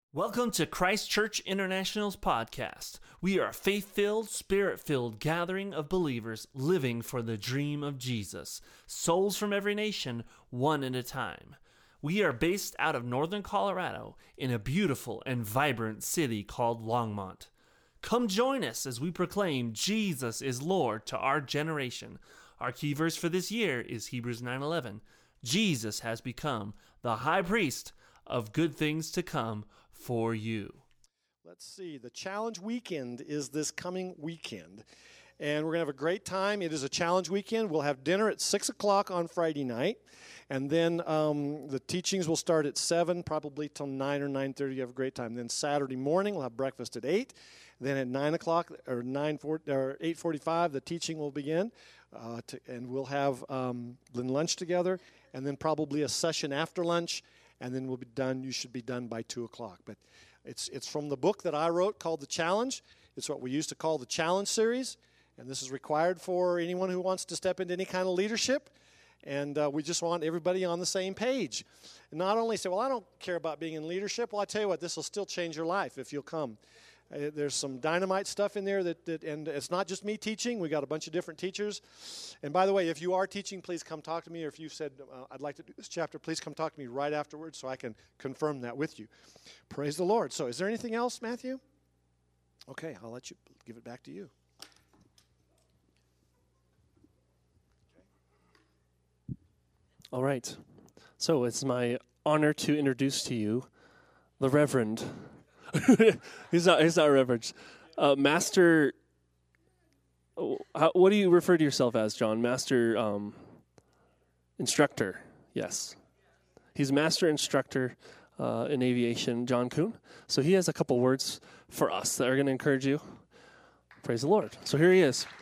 Welcome to Christ Church International's podcast. We are a faith-filled, spirit-filled gathering of believers living for the dream of Jesus. Souls from every nation, one at a time. We are based out of northern Colorado in a beautiful and vibrant city called Longmont. Come join us as we proclaim Jesus is Lord to our generation. Our key verse for this year is Hebrews 9:11. Jesus has become the high priest of good things to come for you. Let's see. The challenge weekend is this coming weekend, and we're going to have a great time. It is a challenge weekend. We'll have dinner at 6 o'clock on Friday night, and then the teachings will start at 7, probably till 9 or 9:30. You have a great time. Then Saturday morning, we'll have breakfast at 8. Then at 9 o'clock or 8:45, the teaching will begin, and we'll have lunch together, and then probably a session after lunch. And then we'll be done. You should be done by 2 o'clock. But it's from the book that I wrote called The Challenge. It's what we used to call the Challenge series. And this is required for anyone who wants to step into any kind of leadership. And we just want everybody on the same page. And not only say, well, I don't care about being in leadership. Well, I tell you what, this will still change your life if you'll come. There's some dynamite stuff in there and it's not just me teaching. We got a bunch of different teachers. And by the way, if you are teaching, please come talk to me. Or if you've said, I'd like to do this chapter, please come talk to me right afterwards so I can confirm that with you. Praise the Lord. So is there anything else, Matthew? Okay, I'll let you give it back to you. All right. So it's my honor to introduce to you the Reverend. He's not Reverend. Master. What do you refer to yourself as, John? Master instructor. Yes, he's master instructor in aviation, John Kuhn. So he has a couple words for us that are going to encourage you. Praise the Lord. So here he is.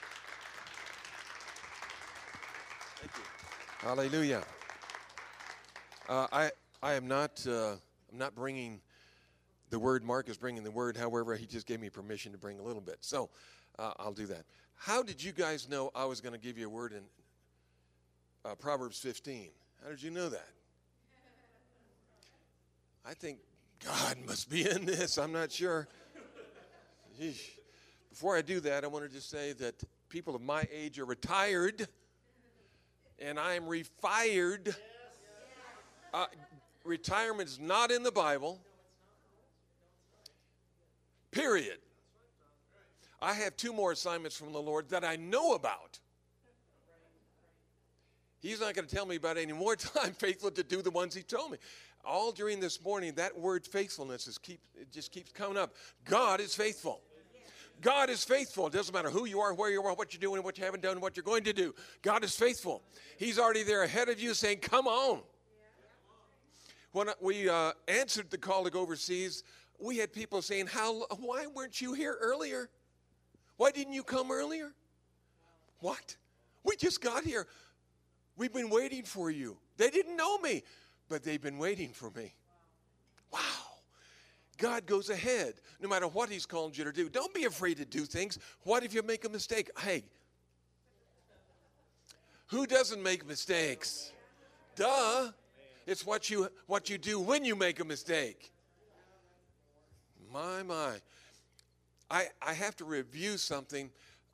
Thank you. Hallelujah. I am not. I'm not bringing the word. Mark is bringing the word. However, he just gave me permission to bring a little bit. So I'll do that. How did you guys know I was going to give you a word in Proverbs 15? How did you know that? I think God must be in this. I'm not sure. Yeesh. Before I do that, I wanted to say that people of my age are retired, and I am refired. Retirement is not in the Bible. Period. I have 2 more assignments from the Lord that I know about. He's not going to tell me about any more time faithful to do the ones he told me. All during this morning, that word faithfulness it just keeps coming up. God is faithful. God is faithful. It doesn't matter who you are, where you are, what you're doing, what you haven't done, what you're going to do. God is faithful. He's already there ahead of you saying, come on. When we answered the call to go overseas, we had people saying, why weren't you here earlier? Why didn't you come earlier? What? We just got here. We've been waiting for you. They didn't know me, but they've been waiting for me. Wow. God goes ahead, no matter what he's called you to do. Don't be afraid to do things. What if you make a mistake? Hey, who doesn't make mistakes? Duh. It's what you do when you make a mistake. My. I have to review something.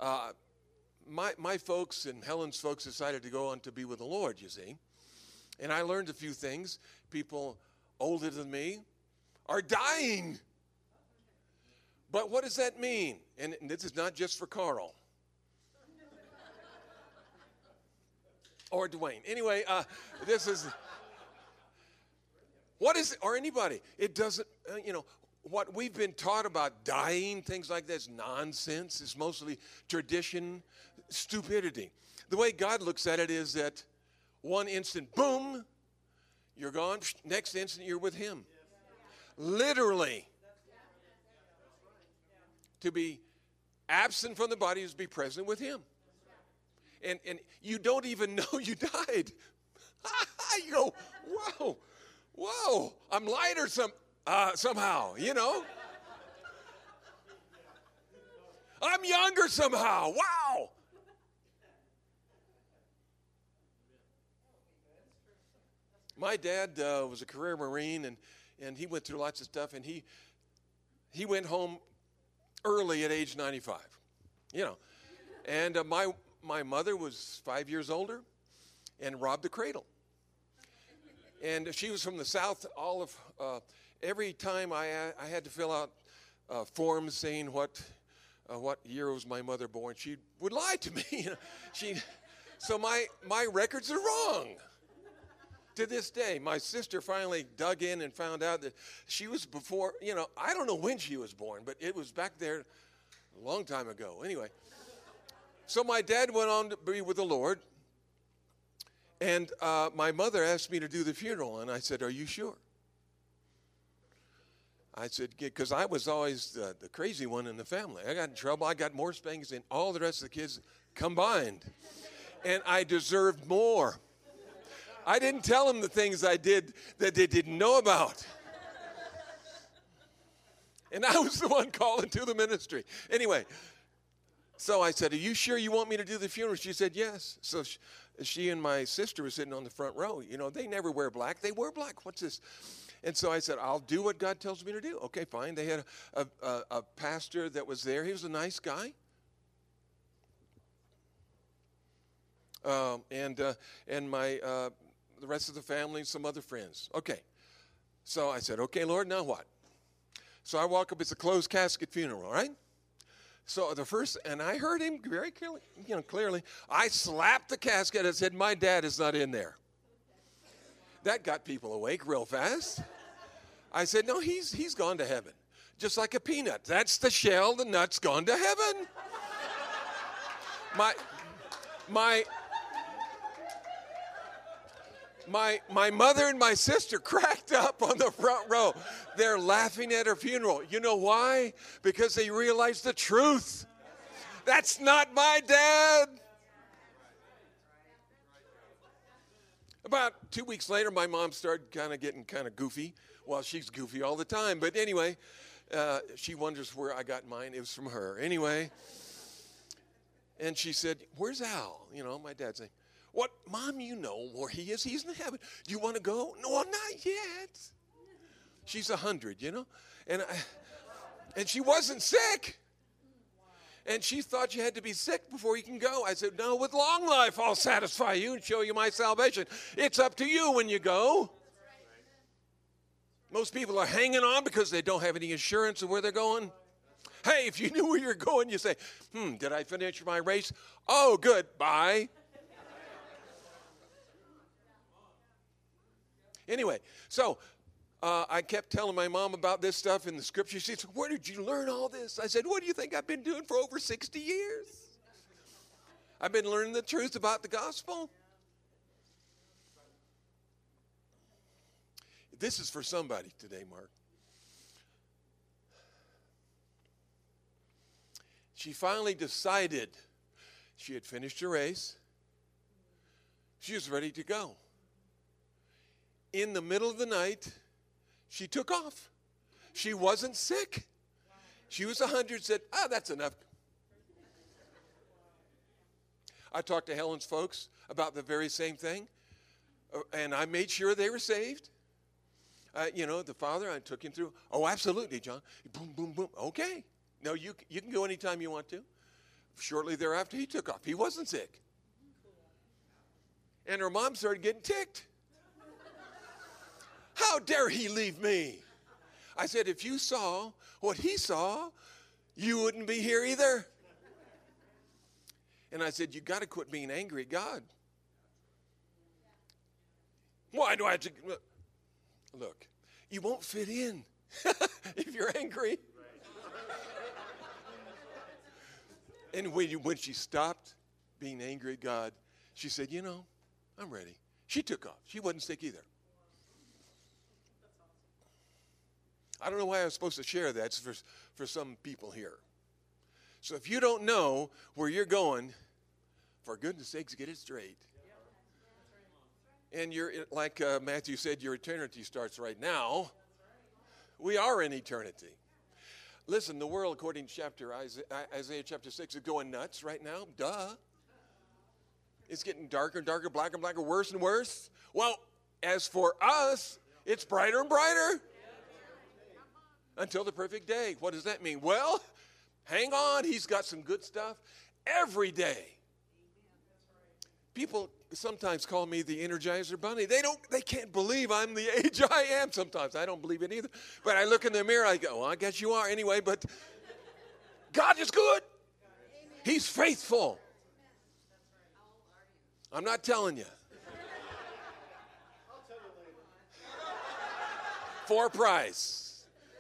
My folks and Helen's folks decided to go on to be with the Lord, you see. And I learned a few things. People older than me are dying. But what does that mean? And this is not just for Carl. Or Dwayne. Anyway, this is... What is it? Or anybody. It doesn't, what we've been taught about dying, things like this, nonsense. It's mostly tradition, stupidity. The way God looks at it is that one instant, boom, you're gone. Next instant, you're with him. Literally. To be absent from the body is to be present with him. And you don't even know you died. You go, whoa, I'm lighter somehow, I'm younger somehow. Wow. My dad was a career Marine, and and he went through lots of stuff, and he went home early at age 95, And my mother was 5 years older and robbed the cradle. And she was from the South. Every time I had to fill out forms saying what year was my mother born, she would lie to me. So my records are wrong. To this day, my sister finally dug in and found out that she was before, I don't know when she was born, but it was back there a long time ago. Anyway, so my dad went on to be with the Lord, and my mother asked me to do the funeral, and I said, "Are you sure?" I said, because I was always the crazy one in the family. I got in trouble. I got more spankings than all the rest of the kids combined, and I deserved more. I didn't tell them the things I did that they didn't know about. And I was the one calling to the ministry. Anyway, so I said, "Are you sure you want me to do the funeral?" She said, "Yes." So she and my sister were sitting on the front row. They never wear black. They wear black. What's this? And so I said, "I'll do what God tells me to do." Okay, fine. They had a pastor that was there. He was a nice guy. And my the rest of the family, some other friends. Okay. So I said, "Okay, Lord, now what?" So I walk up. It's a closed casket funeral, right? So and I heard him very clearly. I slapped the casket and said, "My dad is not in there." That got people awake real fast. I said, "No, he's gone to heaven. Just like a peanut. That's the shell, the nut's gone to heaven." My mother and my sister cracked up on the front row. They're laughing at her funeral. You know why? Because they realized the truth. That's not my dad. About 2 weeks later, my mom started getting goofy. Well, she's goofy all the time. But anyway, she wonders where I got mine. It was from her. Anyway. And she said, "Where's Al?" My dad's saying, "What, Mom, you know where he is. He's in heaven. Do you want to go?" "No, not yet." She's 100, and she wasn't sick. And she thought you had to be sick before you can go. I said, "No, with long life I'll satisfy you and show you my salvation. It's up to you when you go." Most people are hanging on because they don't have any assurance of where they're going. Hey, if you knew where you're going, you say, "Did I finish my race? Oh, good, bye." Anyway, so I kept telling my mom about this stuff in the scripture. She said, "Where did you learn all this?" I said, "What do you think I've been doing for over 60 years? I've been learning the truth about the gospel." This is for somebody today, Mark. She finally decided she had finished her race. She was ready to go. In the middle of the night, she took off. She wasn't sick. She was 100, said, "That's enough." I talked to Helen's folks about the very same thing, and I made sure they were saved. The father, I took him through. "Oh, absolutely, John." Boom, boom, boom. Okay. No, you can go anytime you want to. Shortly thereafter, he took off. He wasn't sick. And her mom started getting ticked. "How dare he leave me?" I said, "If you saw what he saw, you wouldn't be here either." And I said, "You got to quit being angry at God." "Why do I have to?" Look, you won't fit in if you're angry. And when she stopped being angry at God, she said, "I'm ready." She took off. She wasn't sick either. I don't know why I was supposed to share that. It's for some people here. So if you don't know where you're going, for goodness sakes, get it straight. And you're like Matthew said, your eternity starts right now. We are in eternity. Listen, the world, according to Isaiah chapter 6, is going nuts right now. Duh. It's getting darker and darker, blacker and blacker, worse and worse. Well, as for us, it's brighter and brighter. until the perfect day. What does that mean? Well, hang on. He's got some good stuff every day. People sometimes call me the Energizer Bunny. They can't believe I'm the age I am sometimes. I don't believe it either. But I look in the mirror, I go, well, I guess you are anyway, but God is good. He's faithful. I'm not telling you. For a price.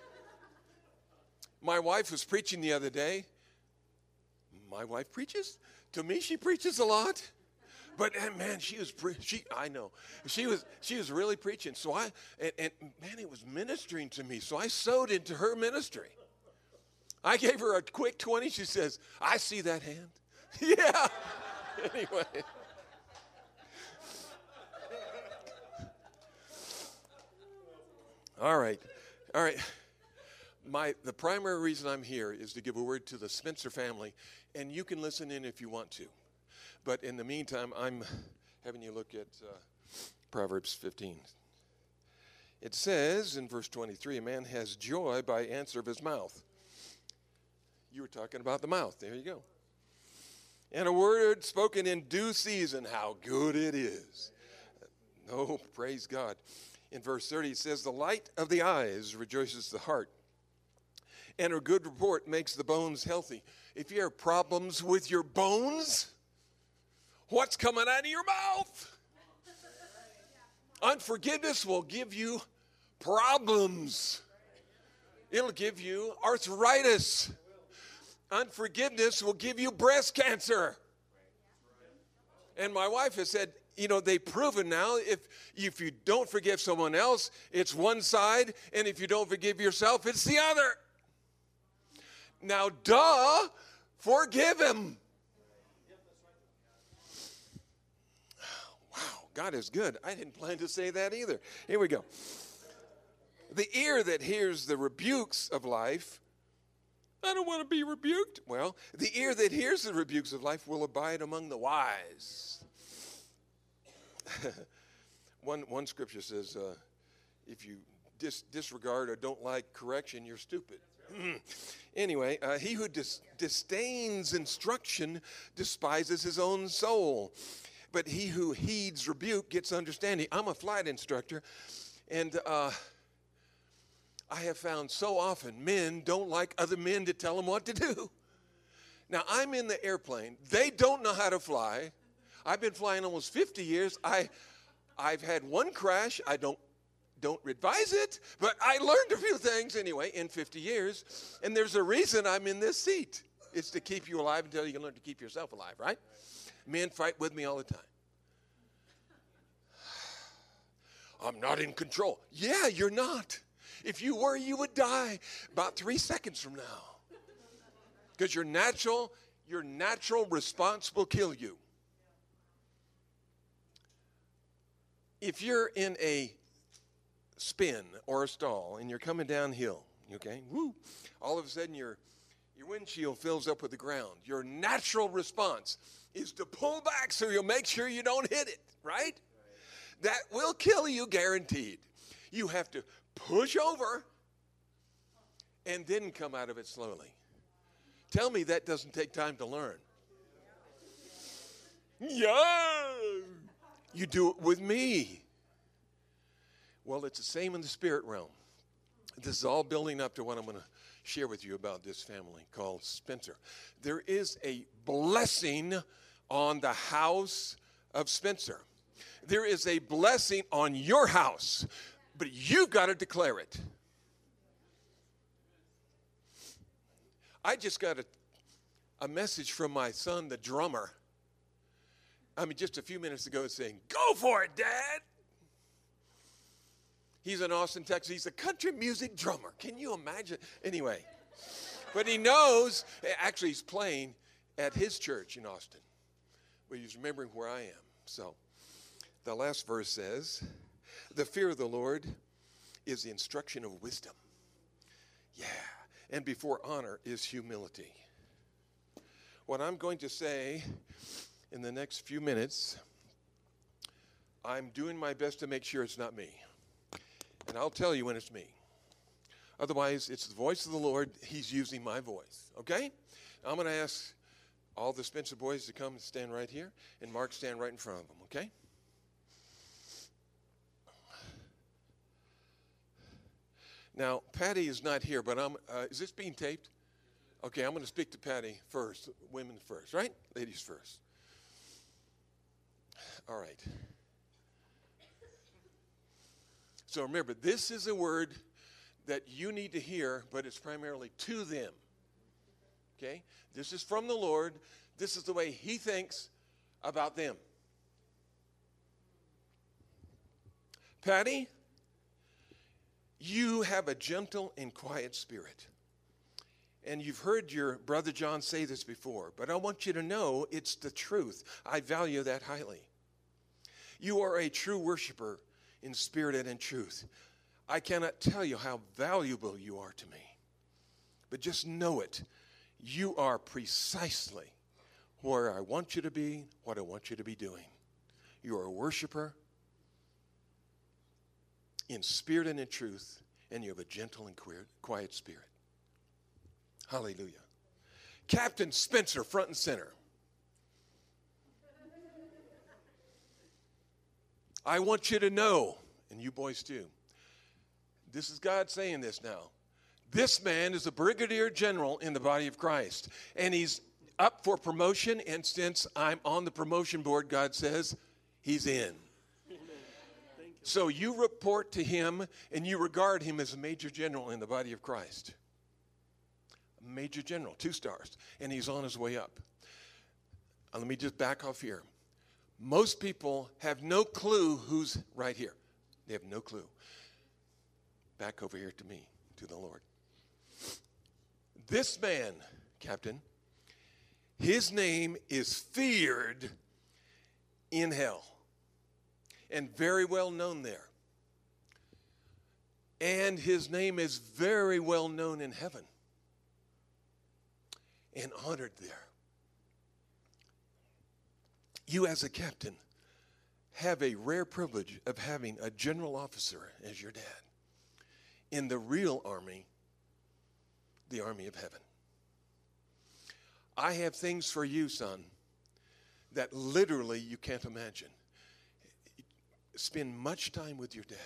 My wife was preaching the other day. My wife preaches? To me, she preaches a lot. But man, she was really preaching. So man, it was ministering to me. So I sowed into her ministry. I gave her a quick 20. She says, I see that hand. Yeah. Anyway. All right. The primary reason I'm here is to give a word to the Spencer family, and you can listen in if you want to. But in the meantime, I'm having you look at Proverbs 15. It says in verse 23, a man has joy by answer of his mouth. You were talking about the mouth. There you go. And a word spoken in due season, how good it is. Oh, praise God. In verse 30, it says, the light of the eyes rejoices the heart, and a good report makes the bones healthy. If you have problems with your bones, what's coming out of your mouth? Unforgiveness will give you problems. It'll give you arthritis. Unforgiveness will give you breast cancer. And my wife has said, they've proven now if you don't forgive someone else, it's one side, and if you don't forgive yourself, it's the other. Now, forgive him. Wow, God is good. I didn't plan to say that either. Here we go. The ear that hears the rebukes of life, I don't want to be rebuked. Well, the ear that hears the rebukes of life will abide among the wise. One scripture says, if you disregard or don't like correction, you're stupid. Anyway, he who disdains instruction despises his own soul. But he who heeds rebuke gets understanding. I'm a flight instructor, and I have found so often men don't like other men to tell them what to do. Now, I'm in the airplane. They don't know how to fly. I've been flying almost 50 years. I've had one crash. I don't advise it, but I learned a few things anyway in 50 years, and there's a reason I'm in this seat. It's to keep you alive until you can learn to keep yourself alive, right? Men fight with me all the time. I'm not in control. Yeah, you're not. If you were, you would die about 3 seconds from now. Because your natural response will kill you. If you're in a spin or a stall and you're coming downhill, okay, all of a sudden your windshield fills up with the ground. Your natural response is to pull back so you'll make sure you don't hit it, right? That will kill you, guaranteed. You have to push over and then come out of it slowly. Tell me that doesn't take time to learn. Yeah. You do it with me. Well, it's the same in the spirit realm. This is all building up to what I'm going to share with you about this family called Spencer. There is a blessing on the house of Spencer. There is a blessing on your house, but you've got to declare it. I just got a message from my son, the drummer. Just a few minutes ago saying, "Go for it, Dad." He's in Austin, Texas. He's a country music drummer. Can you imagine? Anyway, but he knows, actually he's playing at his church in Austin. But he's remembering where I am. So the last verse says, the fear of the Lord is the instruction of wisdom. Yeah. And before honor is humility. What I'm going to say in the next few minutes, I'm doing my best to make sure it's not me. And I'll tell you when it's me. Otherwise, it's the voice of the Lord. He's using my voice. Okay? I'm going to ask all the Spencer boys to come and stand right here, and Mark stand right in front of them. Okay? Now, Patty is not here, but is this being taped? Okay, I'm going to speak to Patty first. Women first, right? Ladies first. All right. So remember, this is a word that you need to hear, but it's primarily to them. Okay? This is from the Lord. This is the way He thinks about them. Patty, you have a gentle and quiet spirit. And you've heard your brother John say this before, but I want you to know it's the truth. I value that highly. You are a true worshiper in spirit and in truth. I cannot tell you how valuable you are to me. But just know it. You are precisely where I want you to be, what I want you to be doing. You are a worshiper in spirit and in truth, and you have a gentle and quiet spirit. Hallelujah. Captain Spencer, front and center. I want you to know, and you boys too, this is God saying this now. This man is a brigadier general in the body of Christ, and he's up for promotion, and since I'm on the promotion board, God says he's in. So you report to him, and you regard him as a major general in the body of Christ. A major general, 2 stars, and he's on his way up. Let me just back off here. Most people have no clue who's right here. They have no clue. Back over here to me, to the Lord. This man, Captain, his name is feared in hell and very well known there. And his name is very well known in heaven and honored there. You as a captain have a rare privilege of having a general officer as your dad in the real army, the army of heaven. I have things for you, son, that literally you can't imagine. Spend much time with your dad.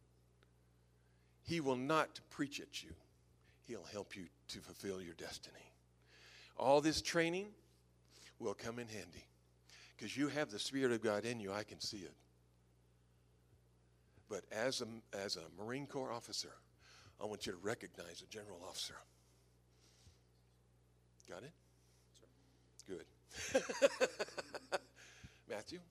He will not preach at you. He'll help you to fulfill your destiny. All this training will come in handy because you have the Spirit of God in you. I can see it. But as a Marine Corps officer, I want you to recognize a general officer. Got it? Good. Matthew,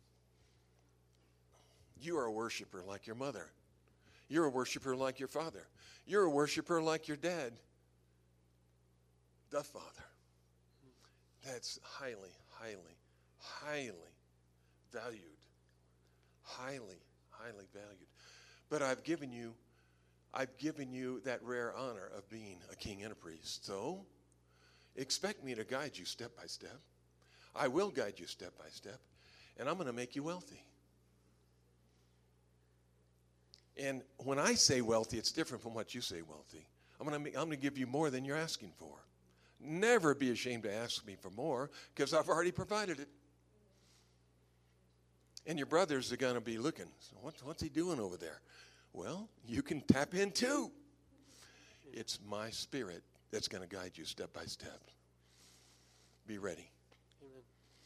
you are a worshiper like your mother. You're a worshiper like your father. You're a worshiper like your dad, the Father. That's highly, highly, highly valued. Highly, highly valued. But I've given you that rare honor of being a king and a priest. So expect me to guide you step by step. I will guide you step by step, and I'm going to make you wealthy. And when I say wealthy, it's different from what you say wealthy. I'm going to give you more than you're asking for. Never be ashamed to ask me for more because I've already provided it. And your brothers are going to be looking. So what's he doing over there? Well, you can tap in too. It's my Spirit that's going to guide you step by step. Be ready. Amen.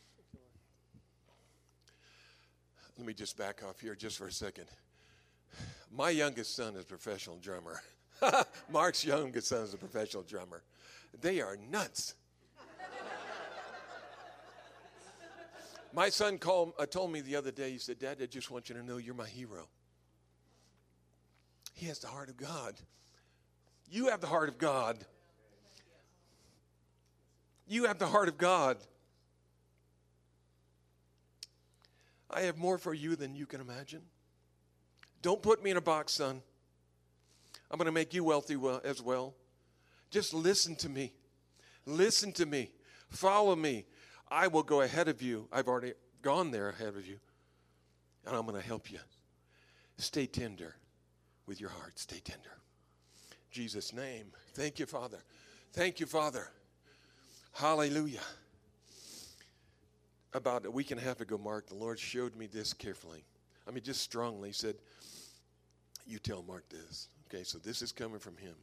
Let me just back off here just for a second. My youngest son is a professional drummer. Mark's youngest son is a professional drummer. They are nuts. My son told me the other day, he said, Dad, I just want you to know you're my hero. He has the heart of God. You have the heart of God. You have the heart of God. I have more for you than you can imagine. Don't put me in a box, son. I'm going to make you wealthy as well. Just listen to me. Listen to me. Follow me. I will go ahead of you. I've already gone there ahead of you. And I'm going to help you. Stay tender with your heart. Stay tender. Jesus' name. Thank you, Father. Thank you, Father. Hallelujah. About a week and a half ago, Mark, the Lord showed me this carefully. I mean, just strongly. He said, you tell Mark this. Okay, so this is coming from him.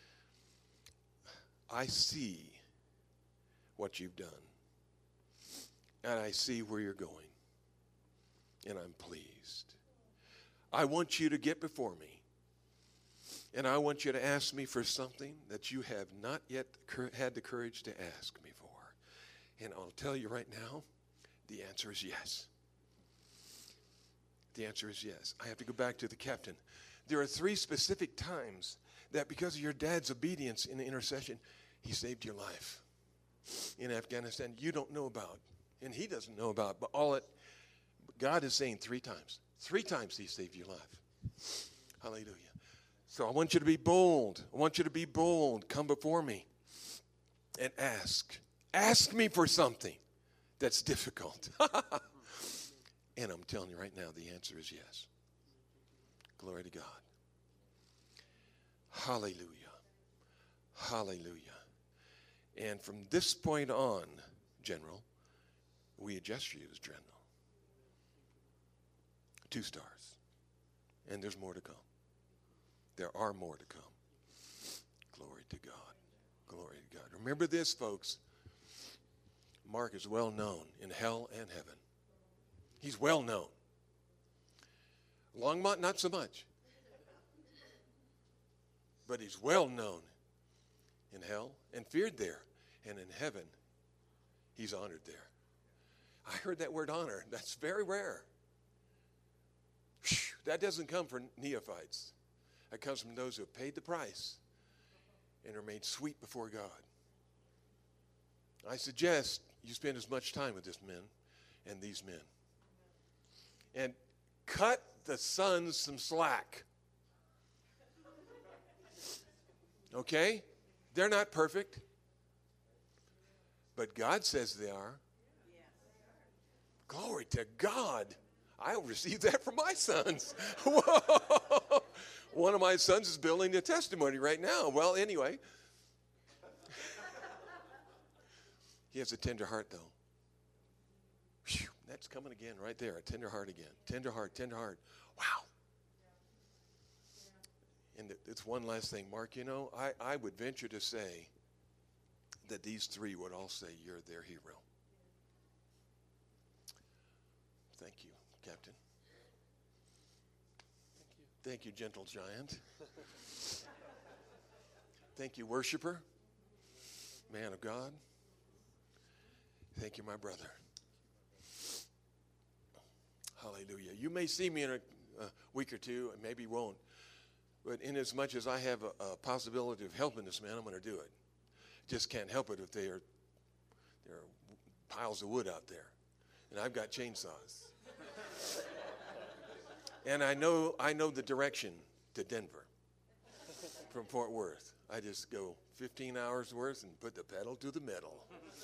I see what you've done. And I see where you're going. And I'm pleased. I want you to get before me. And I want you to ask me for something that you have not yet had the courage to ask me for. And I'll tell you right now, the answer is yes. The answer is yes. I have to go back to the captain. There are 3 specific times that because of your dad's obedience in the intercession, he saved your life in Afghanistan. You don't know about, and he doesn't know about, but God is saying 3 times. 3 times he saved your life. Hallelujah. So I want you to be bold. I want you to be bold. Come before me and ask. Ask me for something that's difficult. And I'm telling you right now, the answer is yes. Glory to God. Hallelujah. Hallelujah. And from this point on, General, we address you as General. 2 stars. And there's more to come. There are more to come. Glory to God. Glory to God. Remember this, folks. Mark is well known in hell and heaven. He's well known. Longmont, not so much. But he's well known in hell and feared there. And in heaven, he's honored there. I heard that word honor. That's very rare. Whew, that doesn't come from neophytes. That comes from those who have paid the price and are made sweet before God. I suggest you spend as much time with this men and these men. And cut the sons some slack. Okay? They're not perfect. But God says they are. Glory to God. I received that from my sons. Whoa. One of my sons is building a testimony right now. Well, anyway. He has a tender heart, though. Whew, that's coming again right there. A tender heart again. Tender heart, tender heart. Wow. And it's one last thing, Mark. You know, I would venture to say that these 3 would all say you're their hero. Thank you, Captain. Thank you, gentle giant. Thank you, worshiper, man of God. Thank you, my brother. Hallelujah. You may see me in a week or 2, and maybe won't. But inasmuch as I have a possibility of helping this man, I'm going to do it. Just can't help it if there are piles of wood out there. And I've got chainsaws. And I know the direction to Denver from Fort Worth. I just go 15 hours worth and put the pedal to the metal.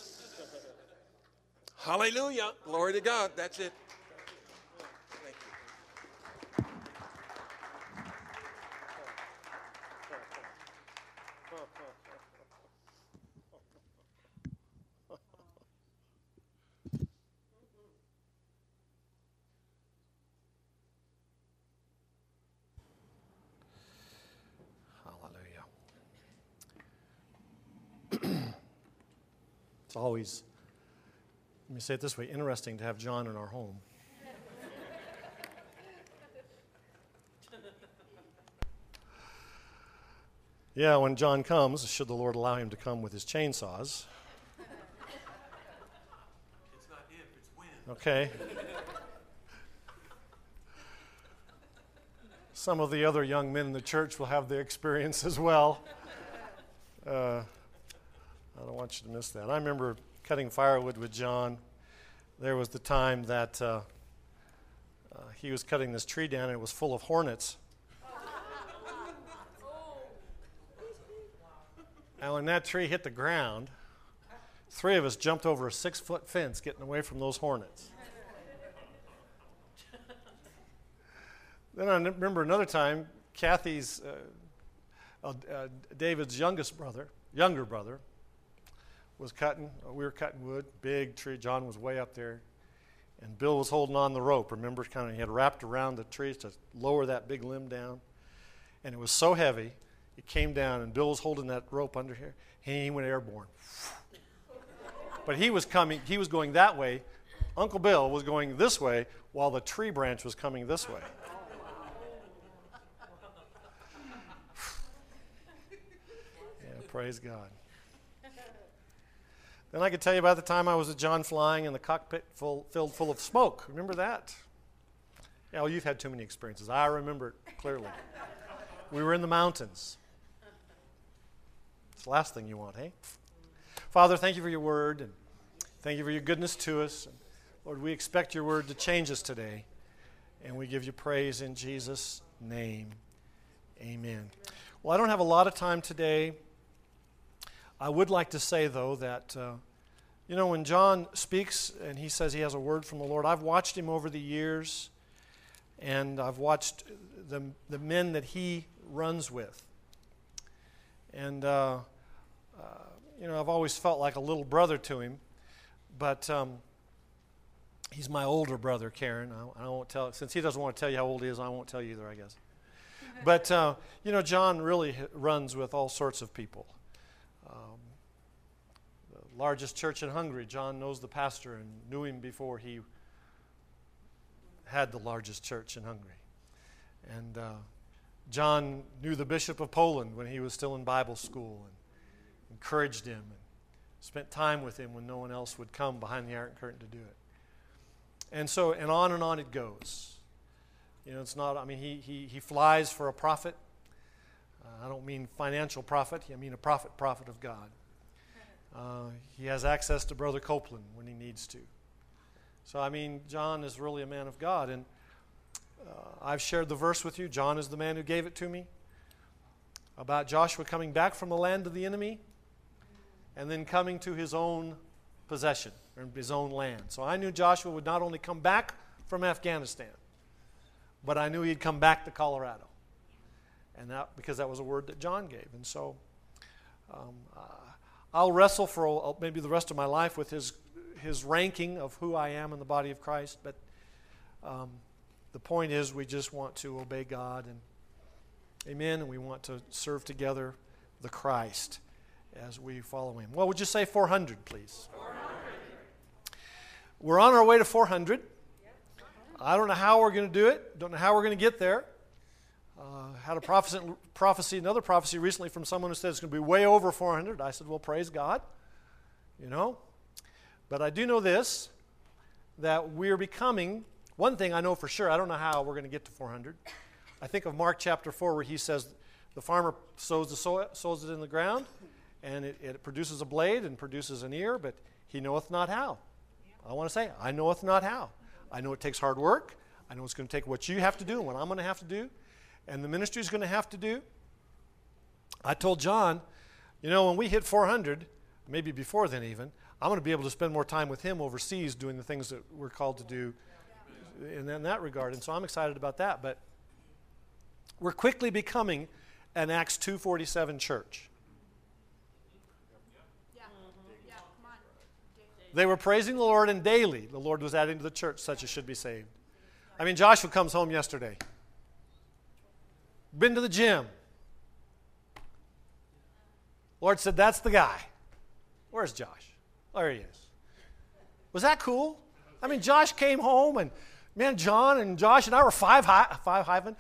Hallelujah. Glory to God. That's it. Thank you. Hallelujah. It's always, let me say it this way, interesting to have John in our home. Yeah, when John comes, should the Lord allow him to come with his chainsaws. It's not if, it's when. Okay. Some of the other young men in the church will have the experience as well. I don't want you to miss that. I remember cutting firewood with John. There was the time that he was cutting this tree down and it was full of hornets. And when that tree hit the ground, 3 of us jumped over a 6-foot fence getting away from those hornets. Then I remember another time, Kathy's David's younger brother, was cutting. We were cutting wood, big tree. John was way up there, and Bill was holding on the rope. Remember, he had wrapped around the trees to lower that big limb down, and it was so heavy, it came down, and Bill was holding that rope under here, and he went airborne. But he was going that way. Uncle Bill was going this way, while the tree branch was coming this way. Yeah, praise God. Then I could tell you about the time I was with John flying in the cockpit filled full of smoke. Remember that? Yeah, well, you've had too many experiences. I remember it clearly. We were in the mountains. It's the last thing you want, hey? Father, thank you for your word, and thank you for your goodness to us. And Lord, we expect your word to change us today, and we give you praise in Jesus' name. Amen. Well, I don't have a lot of time today. I would like to say, though, that, when John speaks and he says he has a word from the Lord, I've watched him over the years, and I've watched the men that he runs with. And, I've always felt like a little brother to him, but he's my older brother, Karen. I won't tell, since he doesn't want to tell you how old he is, I won't tell you either, I guess. But, John really runs with all sorts of people. The largest church in Hungary, John knows the pastor and knew him before he had the largest church in Hungary. And John knew the Bishop of Poland when he was still in Bible school and encouraged him and spent time with him when no one else would come behind the Iron Curtain to do it. And so, and on it goes. It's not, he flies for a profit. I don't mean financial profit. I mean a prophet of God. He has access to Brother Copeland when he needs to. So, John is really a man of God. And I've shared the verse with you. John is the man who gave it to me about Joshua coming back from the land of the enemy and then coming to his own possession, or his own land. So I knew Joshua would not only come back from Afghanistan, but I knew he'd come back to Colorado. And that, because that was a word that John gave. And so I'll wrestle for maybe the rest of my life with his ranking of who I am in the body of Christ. But the point is, we just want to obey God, and amen, and we want to serve together the Christ as we follow him. Well, would you say 400, please? 400. We're on our way to 400. I don't know how we're going to do it. Don't know how we're going to get there. Had another prophecy recently from someone who said it's going to be way over 400. I said, well, praise God. But I do know this, that we're becoming, one thing I know for sure, I don't know how we're going to get to 400. I think of Mark chapter 4 where he says the farmer sows it in the ground, and it produces a blade and produces an ear, but he knoweth not how. I want to say, I knoweth not how. I know it takes hard work. I know it's going to take what you have to do and what I'm going to have to do, and the ministry is going to have to do. I told John, when we hit 400, maybe before then even, I'm going to be able to spend more time with him overseas doing the things that we're called to do in that regard. And so I'm excited about that. But we're quickly becoming an Acts 2:47 church. They were praising the Lord, and daily the Lord was adding to the church such as should be saved. Joshua comes home yesterday. Been to the gym. Lord said, that's the guy. Where's Josh? There he is. Was that cool? Josh came home, and man, John and Josh and I were high-fiving.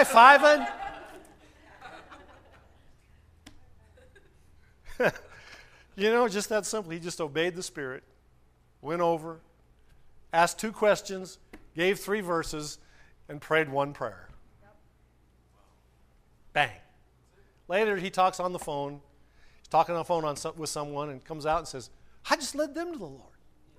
Just that simple. He just obeyed the Spirit, went over, asked 2 questions, gave 3 verses, and prayed 1 prayer. Bang. Later, he talks on the phone. He's talking on the phone with someone and comes out and says, I just led them to the Lord.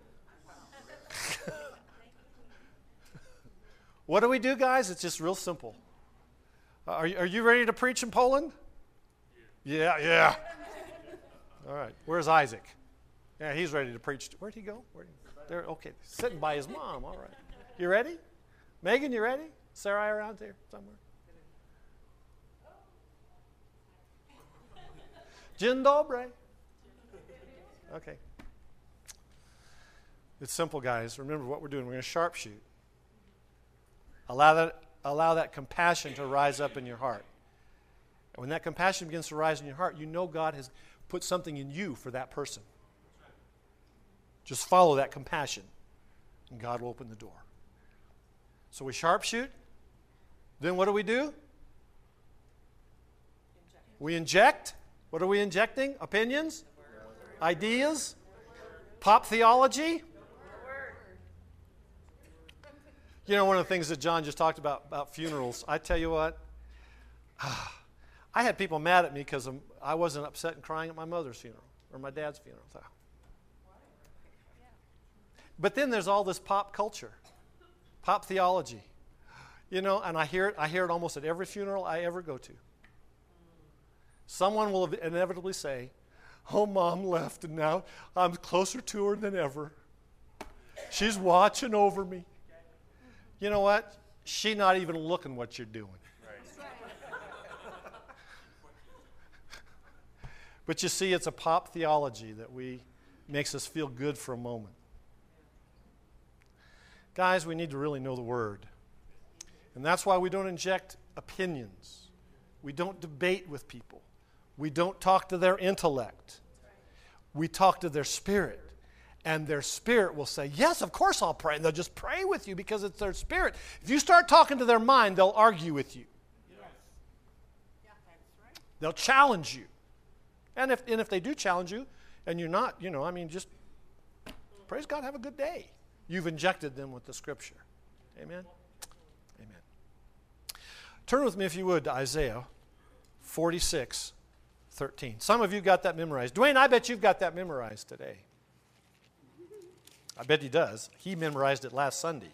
What do we do, guys? It's just real simple. Are you ready to preach in Poland? Yeah. All right. Where's Isaac? Yeah, he's ready to preach. Where'd he go? There. Okay. Sitting by his mom. All right. You ready? Megan, you ready? Sarai around here somewhere? Dzień dobry. Okay. It's simple, guys. Remember what we're doing. We're going to sharpshoot. Allow that compassion to rise up in your heart. And when that compassion begins to rise in your heart, you know God has put something in you for that person. Just follow that compassion, and God will open the door. So we sharpshoot. Then what do? We inject. What are we injecting? Opinions? Ideas? Pop theology? You know, one of the things that John just talked about funerals, I tell you what, I had people mad at me because I wasn't upset and crying at my mother's funeral or my dad's funeral. But then there's all this pop culture, pop theology. You know, and I hear it almost at every funeral I ever go to. Someone will inevitably say, "Oh, Mom left, and now I'm closer to her than ever. She's watching over me." You know what? She's not even looking what you're doing. But you see, it's a pop theology that makes us feel good for a moment. Guys, we need to really know the Word. And that's why we don't inject opinions. We don't debate with people. We don't talk to their intellect. We talk to their spirit. And their spirit will say, "Yes, of course I'll pray." And they'll just pray with you because it's their spirit. If you start talking to their mind, they'll argue with you. They'll challenge you. And if they do challenge you, and you're not, just praise God, have a good day. You've injected them with the Scripture. Amen? Amen. Turn with me, if you would, to Isaiah 46:13. Some of you got that memorized. Dwayne, I bet you've got that memorized today. I bet he does. He memorized it last Sunday.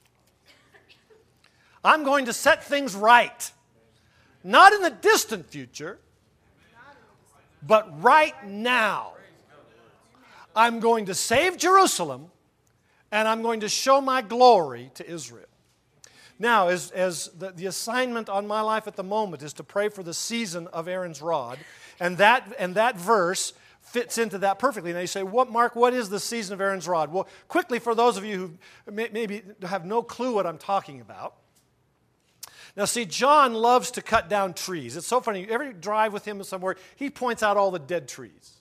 I'm going to set things right. Not in the distant future, but right now. I'm going to save Jerusalem, and I'm going to show my glory to Israel. Now, as the assignment on my life at the moment is to pray for the season of Aaron's rod, and that verse fits into that perfectly. Now you say, Mark, what is the season of Aaron's rod? Well, quickly, for those of you who maybe have no clue what I'm talking about. Now see, John loves to cut down trees. It's so funny. Every drive with him somewhere, he points out all the dead trees.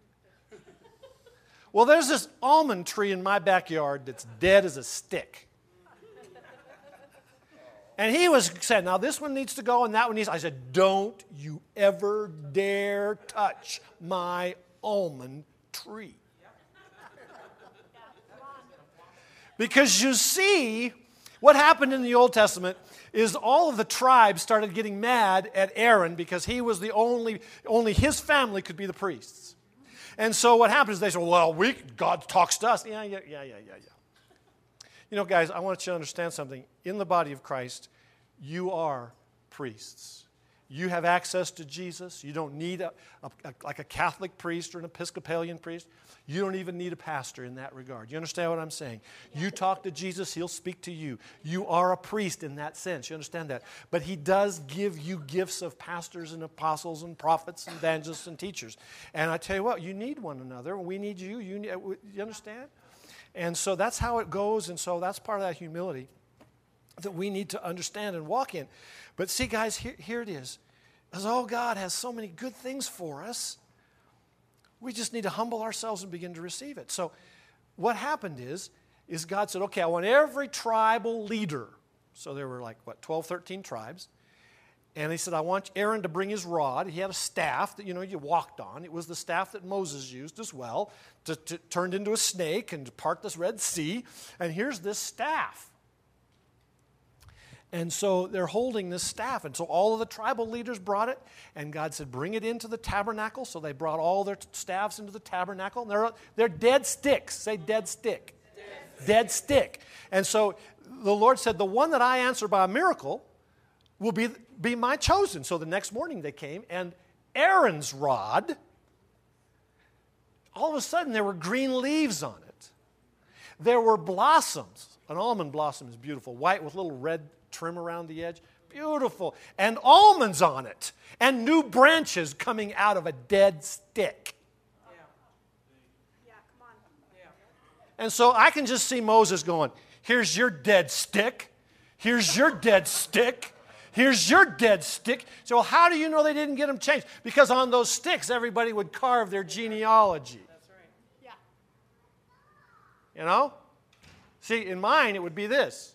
Well, there's this almond tree in my backyard that's dead as a stick. And he was saying, now this one needs to go and that one needs. I said, don't you ever dare touch my almond tree. Because you see, what happened in the Old Testament is all of the tribes started getting mad at Aaron because he was the only his family could be the priests. And so what happens is they say, well, God talks to us. Yeah. You know, guys, I want you to understand something. In the body of Christ, you are priests. You have access to Jesus. You don't need like a Catholic priest or an Episcopalian priest. You don't even need a pastor in that regard. You understand what I'm saying? You talk to Jesus, He'll speak to you. You are a priest in that sense. You understand that? But He does give you gifts of pastors and apostles and prophets and evangelists and teachers. And I tell you what, you need one another. We need you. You understand? And so that's how it goes. And so that's part of that humility that we need to understand and walk in. But see, guys, here it is. As God has so many good things for us, we just need to humble ourselves and begin to receive it. So what happened is God said, okay, I want every tribal leader. So there were 12, 13 tribes. And He said, I want Aaron to bring his rod. He had a staff that, you walked on. It was the staff that Moses used as well, turned into a snake and to part this Red Sea. And here's this staff. And so they're holding this staff. And so all of the tribal leaders brought it. And God said, bring it into the tabernacle. So they brought all their staffs into the tabernacle. And they're dead sticks. Say dead stick. Dead stick. And so the Lord said, the one that I answer by a miracle will be my chosen. So the next morning they came. And Aaron's rod, all of a sudden there were green leaves on it. There were blossoms. An almond blossom is beautiful. White with little red trim around the edge. beautiful, and almonds on it, and new branches coming out of a dead stick. And so I can just see Moses going, here's your dead stick. Here's your dead stick. Here's your dead stick. So how do you know they didn't get them changed? Because on those sticks, everybody would carve their genealogy. That's right. Yeah. You know? See, in mine, it would be this.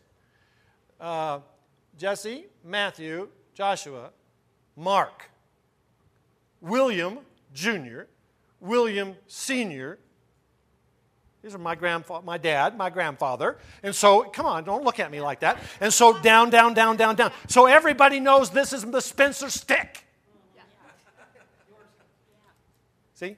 Jesse, Matthew, Joshua, Mark, William Jr., William Sr., these are my dad, my grandfather. And so, come on, don't look at me like that. And so down, down, down, down, down. So everybody knows this is the Spencer stick. See?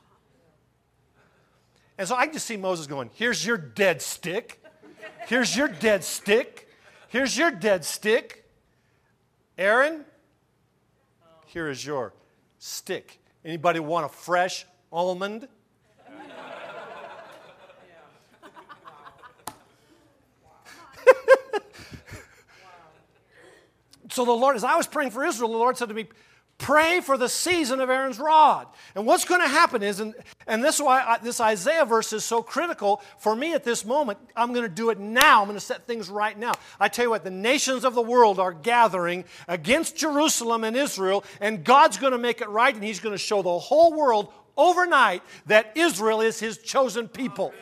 And so I just see Moses going, here's your dead stick. Here's your dead stick. Here's your dead stick. Aaron, here is your stick. Anybody want a fresh almond? So the Lord, as I was praying for Israel, the Lord said to me, pray for the season of Aaron's rod. And what's going to happen is, and this is why this Isaiah verse is so critical for me at this moment. I'm going to do it now. I'm going to set things right now. I tell you what, the nations of the world are gathering against Jerusalem and Israel, and God's going to make it right, and He's going to show the whole world overnight that Israel is His chosen people.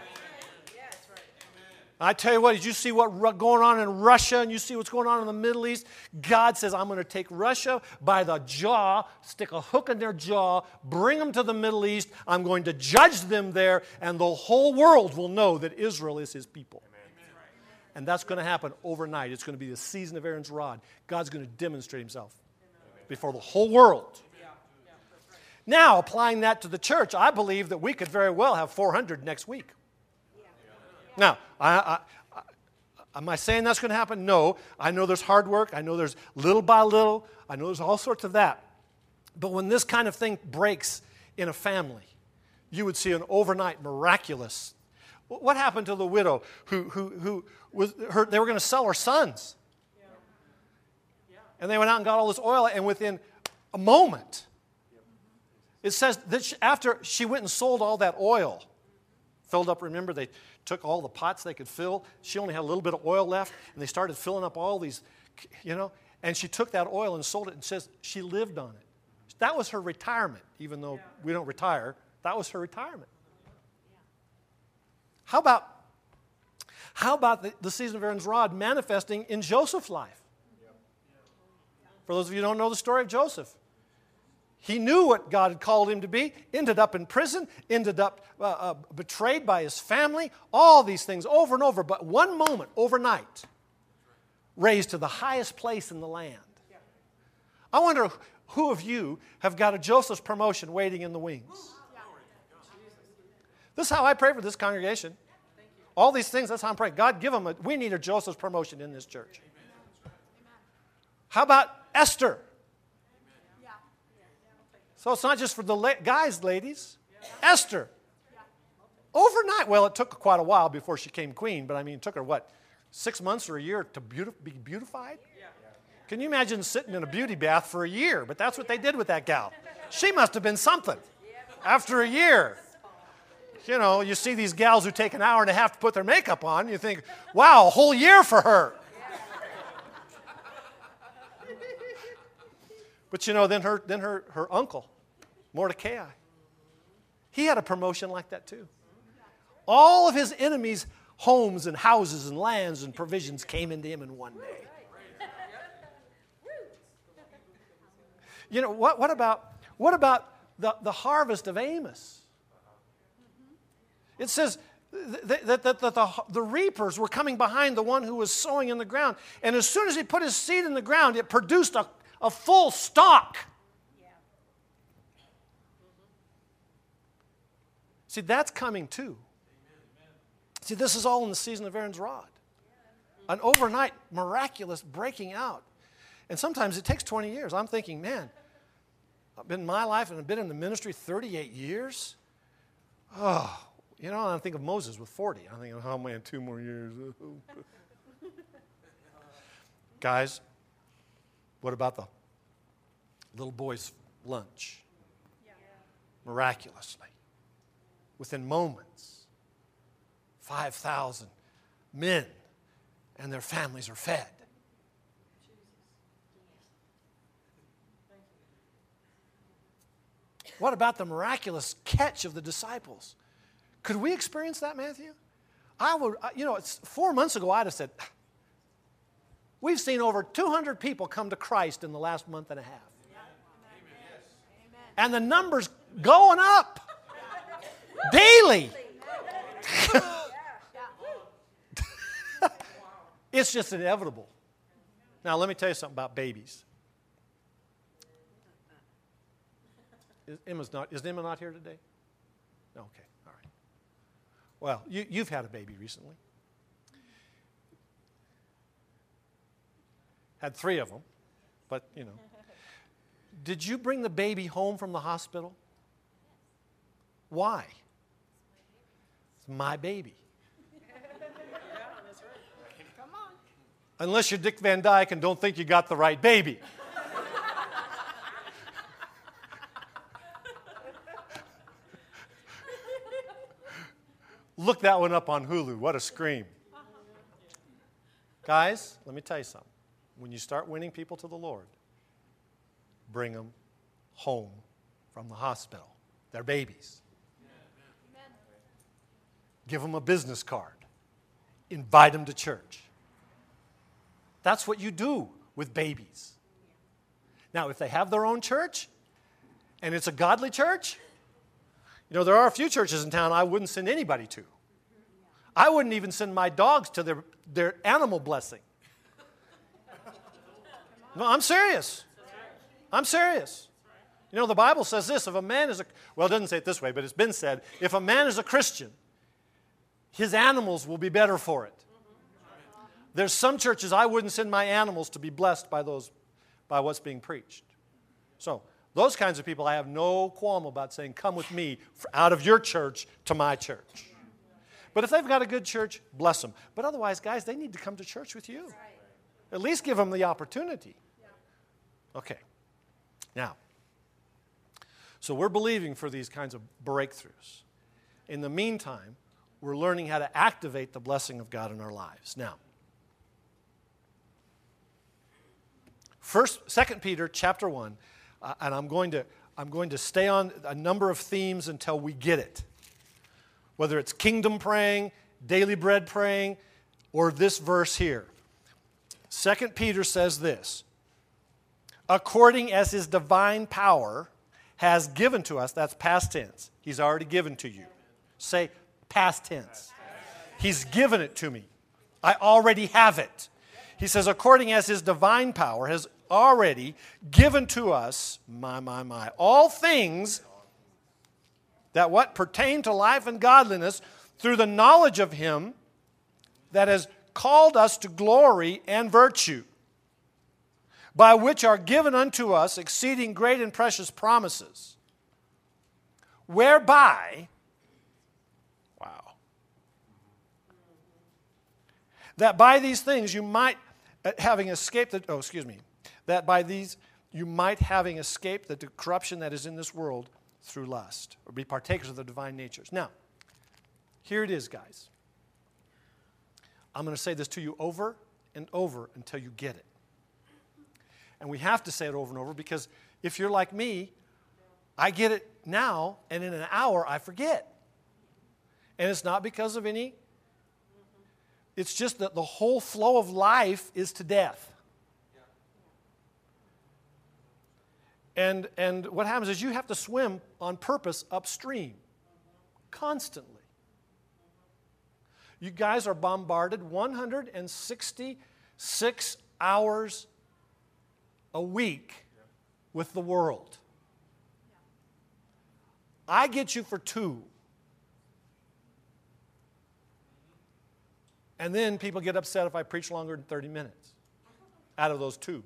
I tell you what, as you see what's going on in Russia and you see what's going on in the Middle East, God says, I'm going to take Russia by the jaw, stick a hook in their jaw, bring them to the Middle East. I'm going to judge them there, and the whole world will know that Israel is His people. Amen. And that's going to happen overnight. It's going to be the season of Aaron's rod. God's going to demonstrate Himself before the whole world. Now, applying that to the church, I believe that we could very well have 400 next week. Now, am I saying that's going to happen? No. I know there's hard work. I know there's little by little. I know there's all sorts of that. But when this kind of thing breaks in a family, you would see an overnight miraculous. What happened to the widow who was her? They were going to sell her sons. And they went out and got all this oil, and within a moment, it says that after she went and sold all that oil, filled up, remember, they took all the pots they could fill. She only had a little bit of oil left, and they started filling up all these, and she took that oil and sold it, and says she lived on it. That was her retirement, even though we don't retire. That was her retirement. How about the season of Aaron's rod manifesting in Joseph's life? For those of you who don't know the story of Joseph, he knew what God had called him to be, ended up in prison, ended up betrayed by his family, all these things over and over. But one moment, overnight, raised to the highest place in the land. I wonder who of you have got a Joseph's promotion waiting in the wings? This is how I pray for this congregation. All these things, that's how I'm praying. God, give them we need a Joseph's promotion in this church. How about Esther? So it's not just for the guys, ladies. Esther. Overnight, well, it took quite a while before she became queen, but I mean, it took her, 6 months or a year to be beautified? Can you imagine sitting in a beauty bath for a year? But that's what they did with that gal. She must have been something. After a year. You see these gals who take an hour and a half to put their makeup on, you think, wow, a whole year for her. But then her uncle, Mordecai, he had a promotion like that too. All of his enemies' homes and houses and lands and provisions came into him in one day. What about the harvest of Amos? It says that the reapers were coming behind the one who was sowing in the ground. And as soon as he put his seed in the ground, it produced a full stalk. See, that's coming too. See, this is all in the season of Aaron's rod. An overnight miraculous breaking out. And sometimes it takes 20 years. I'm thinking, man, I've been in my life and I've been in the ministry 38 years. Oh, and I think of Moses with 40. I'm thinking, oh man, 2 more years. Guys, What about the little boy's lunch? Miraculously, within moments, 5,000 men and their families are fed. What about the miraculous catch of the disciples? Could we experience that, Matthew? It's 4 months ago, I'd have said, we've seen over 200 people come to Christ in the last month and a half. And the number's going up daily. It's just inevitable. Now, let me tell you something about babies. Is Emma not here today? No, okay, all right. Well, you've had a baby recently. Had 3 of them, but, Did you bring the baby home from the hospital? Why? It's my baby. Come on. Unless you're Dick Van Dyke and don't think you got the right baby. Look that one up on Hulu. What a scream. Guys, let me tell you something. When you start winning people to the Lord, bring them home from the hospital. They're babies. Amen. Give them a business card. Invite them to church. That's what you do with babies. Now, if they have their own church, and it's a godly church, there are a few churches in town I wouldn't send anybody to. I wouldn't even send my dogs to their animal blessing. No, I'm serious. I'm serious. The Bible says this, if a man is it doesn't say it this way, but it's been said, if a man is a Christian, his animals will be better for it. There's some churches I wouldn't send my animals to be blessed by what's being preached. So, those kinds of people, I have no qualm about saying, come with me out of your church to my church. But if they've got a good church, bless them. But otherwise, guys, they need to come to church with you. At least give them the opportunity. Okay. Now, so we're believing for these kinds of breakthroughs. In the meantime, we're learning how to activate the blessing of God in our lives. Now, 2 Peter chapter 1, and I'm going to stay on a number of themes until we get it. Whether it's kingdom praying, daily bread praying, or this verse here. 2 Peter says this, according as his divine power has given to us, that's past tense. He's already given to you. Say past tense. He's given it to me. I already have it. He says, according as his divine power has already given to us, all things that what pertain to life and godliness through the knowledge of him that has called us to glory and virtue, by which are given unto us exceeding great and precious promises, whereby, that by these things you might, having escaped that by these you might, having escaped the corruption that is in this world through lust, or be partakers of the divine natures. Now, here it is, guys. I'm going to say this to you over and over until you get it. And we have to say it over and over because if you're like me, I get it now, and in an hour I forget. And it's not because of any, it's just that the whole flow of life is to death. And what happens is you have to swim on purpose upstream constantly. You guys are bombarded 166 hours a week with the world. I get you for 2. And then people get upset if I preach longer than 30 minutes out of those 2.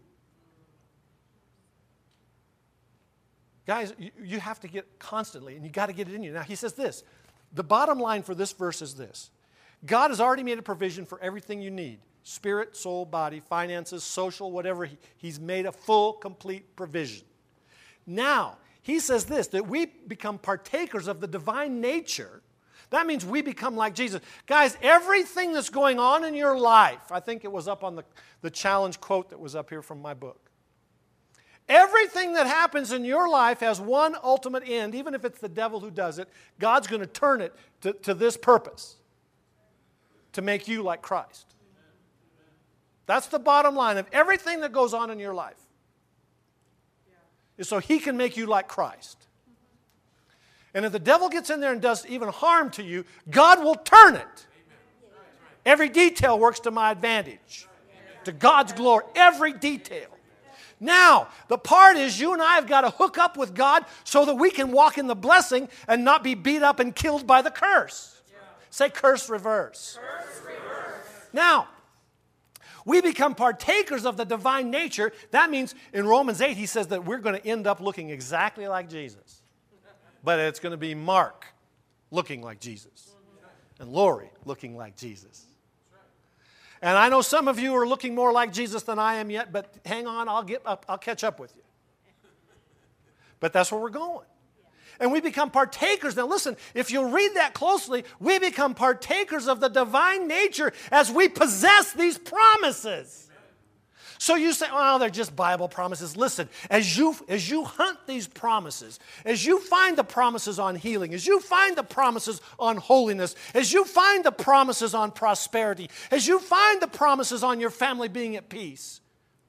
Guys, you have to get constantly, and you got to get it in you. Now, he says this. The bottom line for this verse is this. God has already made a provision for everything you need. Spirit, soul, body, finances, social, whatever. He's made a full, complete provision. Now, he says this, that we become partakers of the divine nature. That means we become like Jesus. Guys, everything that's going on in your life, I think it was up on the challenge quote that was up here from my book. Everything that happens in your life has one ultimate end, even if it's the devil who does it. God's going to turn it to this purpose, to make you like Christ. That's the bottom line of everything that goes on in your life. Is so he can make you like Christ. And if the devil gets in there and does even harm to you, God will turn it. Every detail works to my advantage. To God's glory. Every detail. Now, the part is you and I have got to hook up with God so that we can walk in the blessing and not be beat up and killed by the curse. Say curse reverse. Curse reverse. Now, we become partakers of the divine nature. That means in Romans 8 he says that we're going to end up looking exactly like Jesus. But it's going to be Mark looking like Jesus. And Lori looking like Jesus. And I know some of you are looking more like Jesus than I am yet, but hang on, I'll catch up with you. But that's where we're going. And we become partakers. Now listen, if you read that closely, we become partakers of the divine nature as we possess these promises. So you say, well, they're just Bible promises. Listen, as you hunt these promises, as you find the promises on healing, as you find the promises on holiness, as you find the promises on prosperity, as you find the promises on your family being at peace.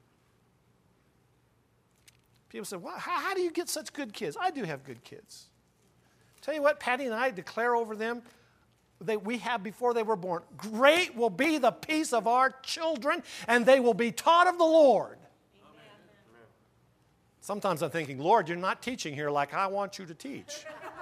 People say, well, how do you get such good kids? I do have good kids. Tell you what, Patty and I declare over them that we have before they were born. Great will be the peace of our children, and they will be taught of the Lord. Amen. Sometimes I'm thinking, Lord, you're not teaching here like I want you to teach.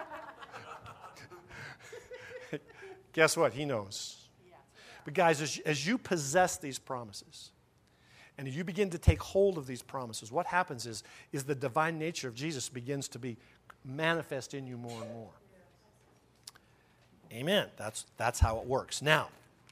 Guess what? He knows. But guys, as you possess these promises, and you begin to take hold of these promises, what happens is the divine nature of Jesus begins to be manifest in you more and more. Amen. That's how it works. Now,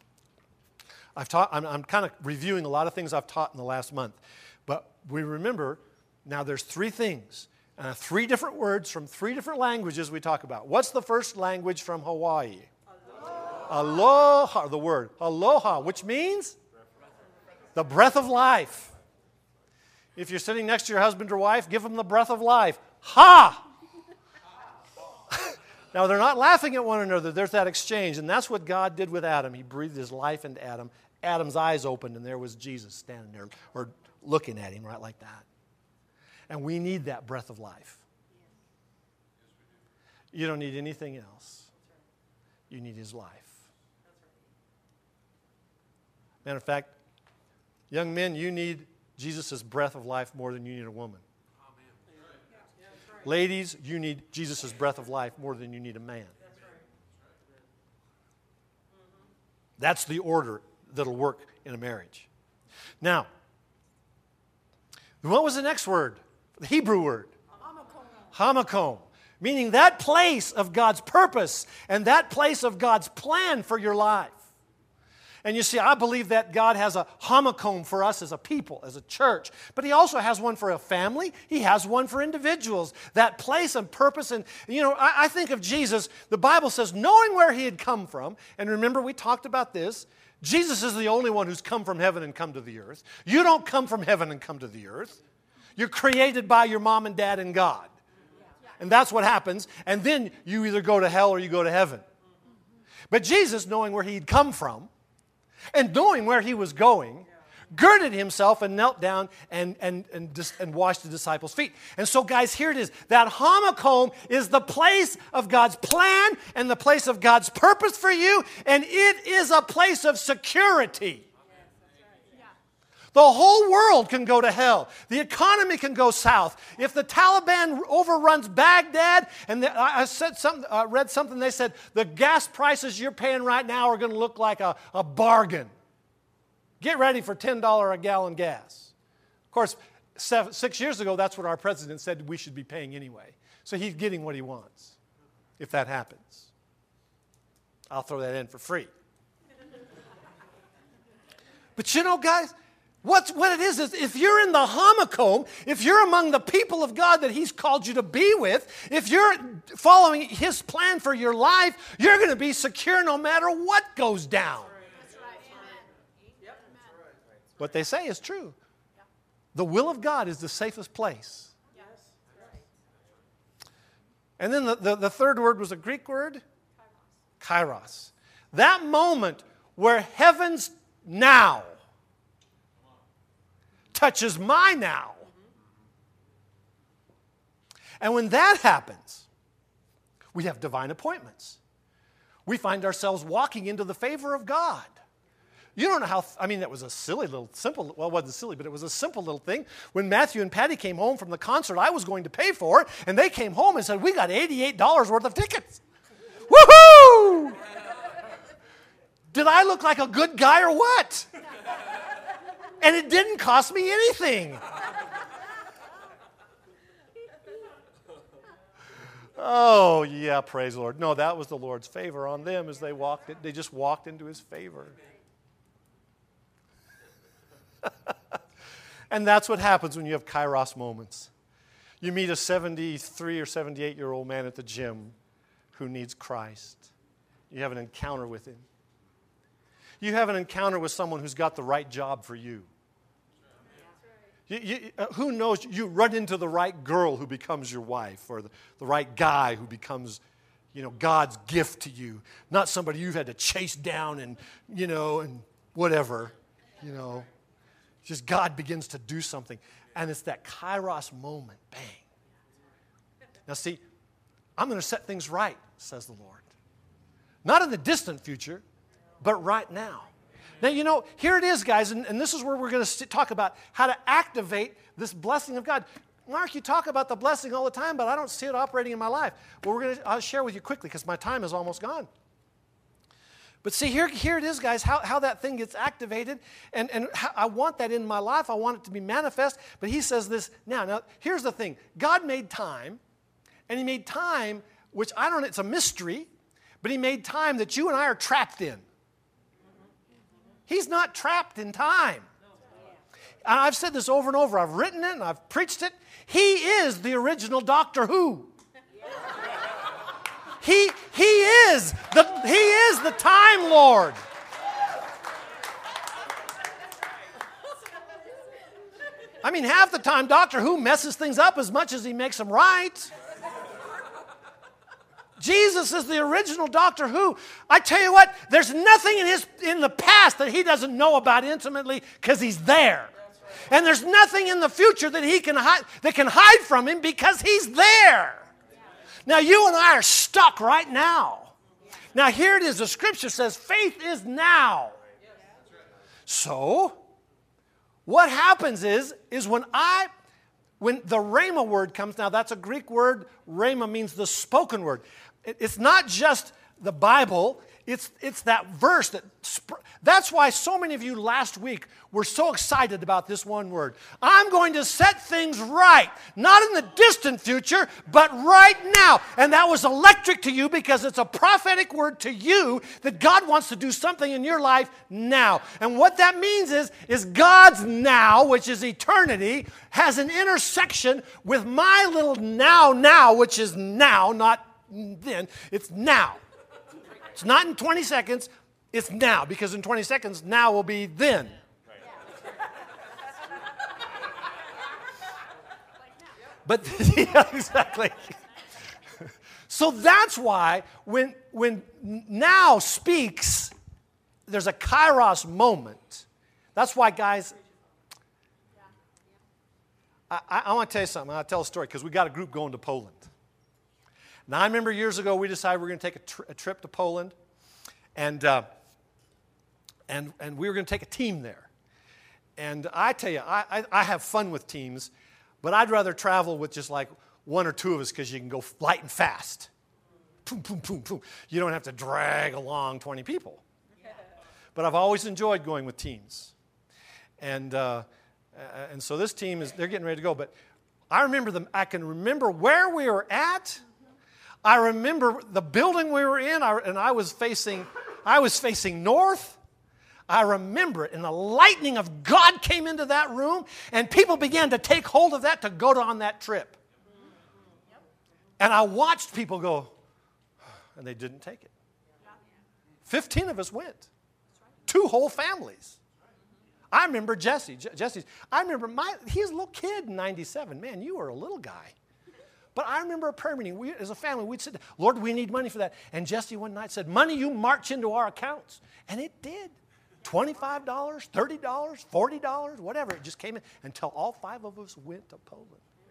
I'm kind of reviewing a lot of things I've taught in the last month, but we remember now there's three things, three different words from three different languages we talk about. What's the first language from Hawaii? Aloha, the word aloha, which means the breath of life. If you're sitting next to your husband or wife, give them the breath of life. Ha! Now, they're not laughing at one another. There's that exchange, and that's what God did with Adam. He breathed his life into Adam. Adam's eyes opened, and there was Jesus standing there or looking at him right like that. And we need that breath of life. You don't need anything else. You need his life. Matter of fact, young men, you need Jesus' breath of life more than you need a woman. Ladies, you need Jesus' breath of life more than you need a man. That's the order that'll work in a marriage. Now, what was the next word? The Hebrew word. Hamakom. Meaning that place of God's purpose and that place of God's plan for your life. And you see, I believe that God has a honeycomb for us as a people, as a church. But he also has one for a family. He has one for individuals. That place and purpose. And, I think of Jesus. The Bible says, knowing where he had come from. And remember, we talked about this. Jesus is the only one who's come from heaven and come to the earth. You don't come from heaven and come to the earth. You're created by your mom and dad and God. And that's what happens. And then you either go to hell or you go to heaven. But Jesus, knowing where he'd come from, and knowing where he was going, girded himself and knelt down and washed the disciples' feet. And so, guys, here it is. That honeycomb is the place of God's plan and the place of God's purpose for you, and it is a place of security. The whole world can go to hell. The economy can go south. If the Taliban overruns Baghdad, and I read something, they said the gas prices you're paying right now are going to look like a bargain. Get ready for $10 a gallon gas. Of course, 6 years ago, that's what our president said we should be paying anyway. So he's getting what he wants, if that happens. I'll throw that in for free. But you know, guys, what it is if you're in the honeycomb, if you're among the people of God that He's called you to be with, if you're following His plan for your life, you're going to be secure no matter what goes down. What they say is true. The will of God is the safest place. And then the third word was a Greek word, kairos. That moment where heaven's now touches my now. And when that happens, we have divine appointments. We find ourselves walking into the favor of God. You don't know how, that was a silly little, simple, well, it wasn't silly, but it was a simple little thing. When Matthew and Patty came home from the concert I was going to pay for, and they came home and said, we got $88 worth of tickets. Woohoo! Did I look like a good guy or what? And it didn't cost me anything. Oh, yeah, praise the Lord. No, that was the Lord's favor on them as they just walked into His favor. And that's what happens when you have kairos moments. You meet a 73 or 78-year-old man at the gym who needs Christ. You have an encounter with him. You have an encounter with someone who's got the right job for you. Who knows, you run into the right girl who becomes your wife, or the right guy who becomes, God's gift to you. Not somebody you've had to chase down and whatever, Just God begins to do something. And it's that kairos moment, bang. Now see, I'm going to set things right, says the Lord. Not in the distant future, but right now. Now, here it is, guys, and this is where we're going to talk about how to activate this blessing of God. Mark, you talk about the blessing all the time, but I don't see it operating in my life. Well, I'll share with you quickly because my time is almost gone. But see, here it is, guys, how that thing gets activated. And how I want that in my life. I want it to be manifest. But He says this now. Now, here's the thing. God made time, and He made time, which it's a mystery, but He made time that you and I are trapped in. He's not trapped in time. And I've said this over and over. I've written it and I've preached it. He is the original Doctor Who. He is the Time Lord. Half the time Doctor Who messes things up as much as he makes them right. Jesus is the original Doctor Who. I tell you what, there's nothing in the past that He doesn't know about intimately because He's there. And there's nothing in the future that He can hide from Him because He's there. Now, you and I are stuck right now. Now, here it is. The Scripture says faith is now. So, what happens is when the rhema word comes, now that's a Greek word. Rhema means the spoken word. It's not just the Bible. It's that verse that's why so many of you last week were so excited about this one word. I'm going to set things right, not in the distant future, but right now. And that was electric to you because it's a prophetic word to you that God wants to do something in your life now. And what that means is God's now, which is eternity, has an intersection with my little now, which is now, not then. It's now. It's not in 20 seconds, it's now, because in 20 seconds, now will be then. But, yeah, exactly. So that's why when now speaks, there's a kairos moment. That's why, guys, I want to tell you something. I'll tell a story, because we got a group going to Poland. Now, I remember years ago we decided we were going to take a trip to Poland, and we were going to take a team there. And I tell you, I have fun with teams, but I'd rather travel with just like one or two of us because you can go light and fast. Boom, boom, boom, boom. You don't have to drag along 20 people. But I've always enjoyed going with teams. And so this team, they're getting ready to go. But I can remember where we were at. I remember the building we were in, and I was facing north. I remember it, and the lightning of God came into that room, and people began to take hold of that to go on that trip. And I watched people go, and they didn't take it. 15 of us went. 2 whole families. I remember Jesse's. I remember he was a little kid in 97. Man, you were a little guy. But I remember a prayer meeting. As a family, we'd sit, Lord, we need money for that. And Jesse one night said, money, you march into our accounts. And it did. $25, $30, $40, whatever. It just came in until all 5 of us went to Poland.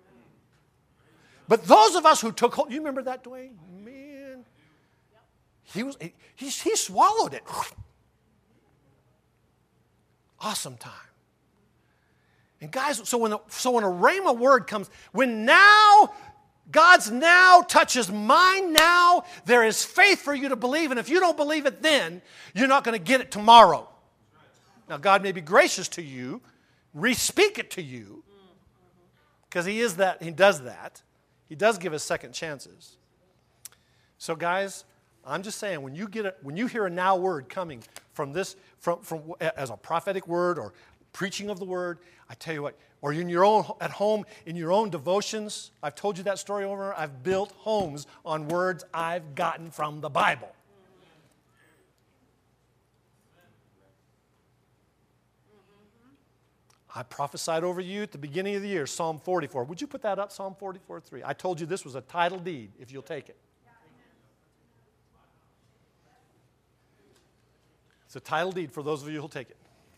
But those of us who took hold, you remember that, Dwayne? Man, he swallowed it. Awesome time. And guys, so when a rhema word comes, when now God's now touches mine now, there is faith for you to believe. And if you don't believe it then, you're not going to get it tomorrow. Now, God may be gracious to you, re-speak it to you, because He does that. He does give us second chances. So, guys, I'm just saying, when you hear a now word coming from this, from as a prophetic word or preaching of the word, I tell you what, or at home in your own devotions, I've told you that story over. I've built homes on words I've gotten from the Bible. I prophesied over you at the beginning of the year, Psalm 44. Would you put that up, Psalm 44:3? I told you this was a title deed, if you'll take it. It's a title deed for those of you who'll take it.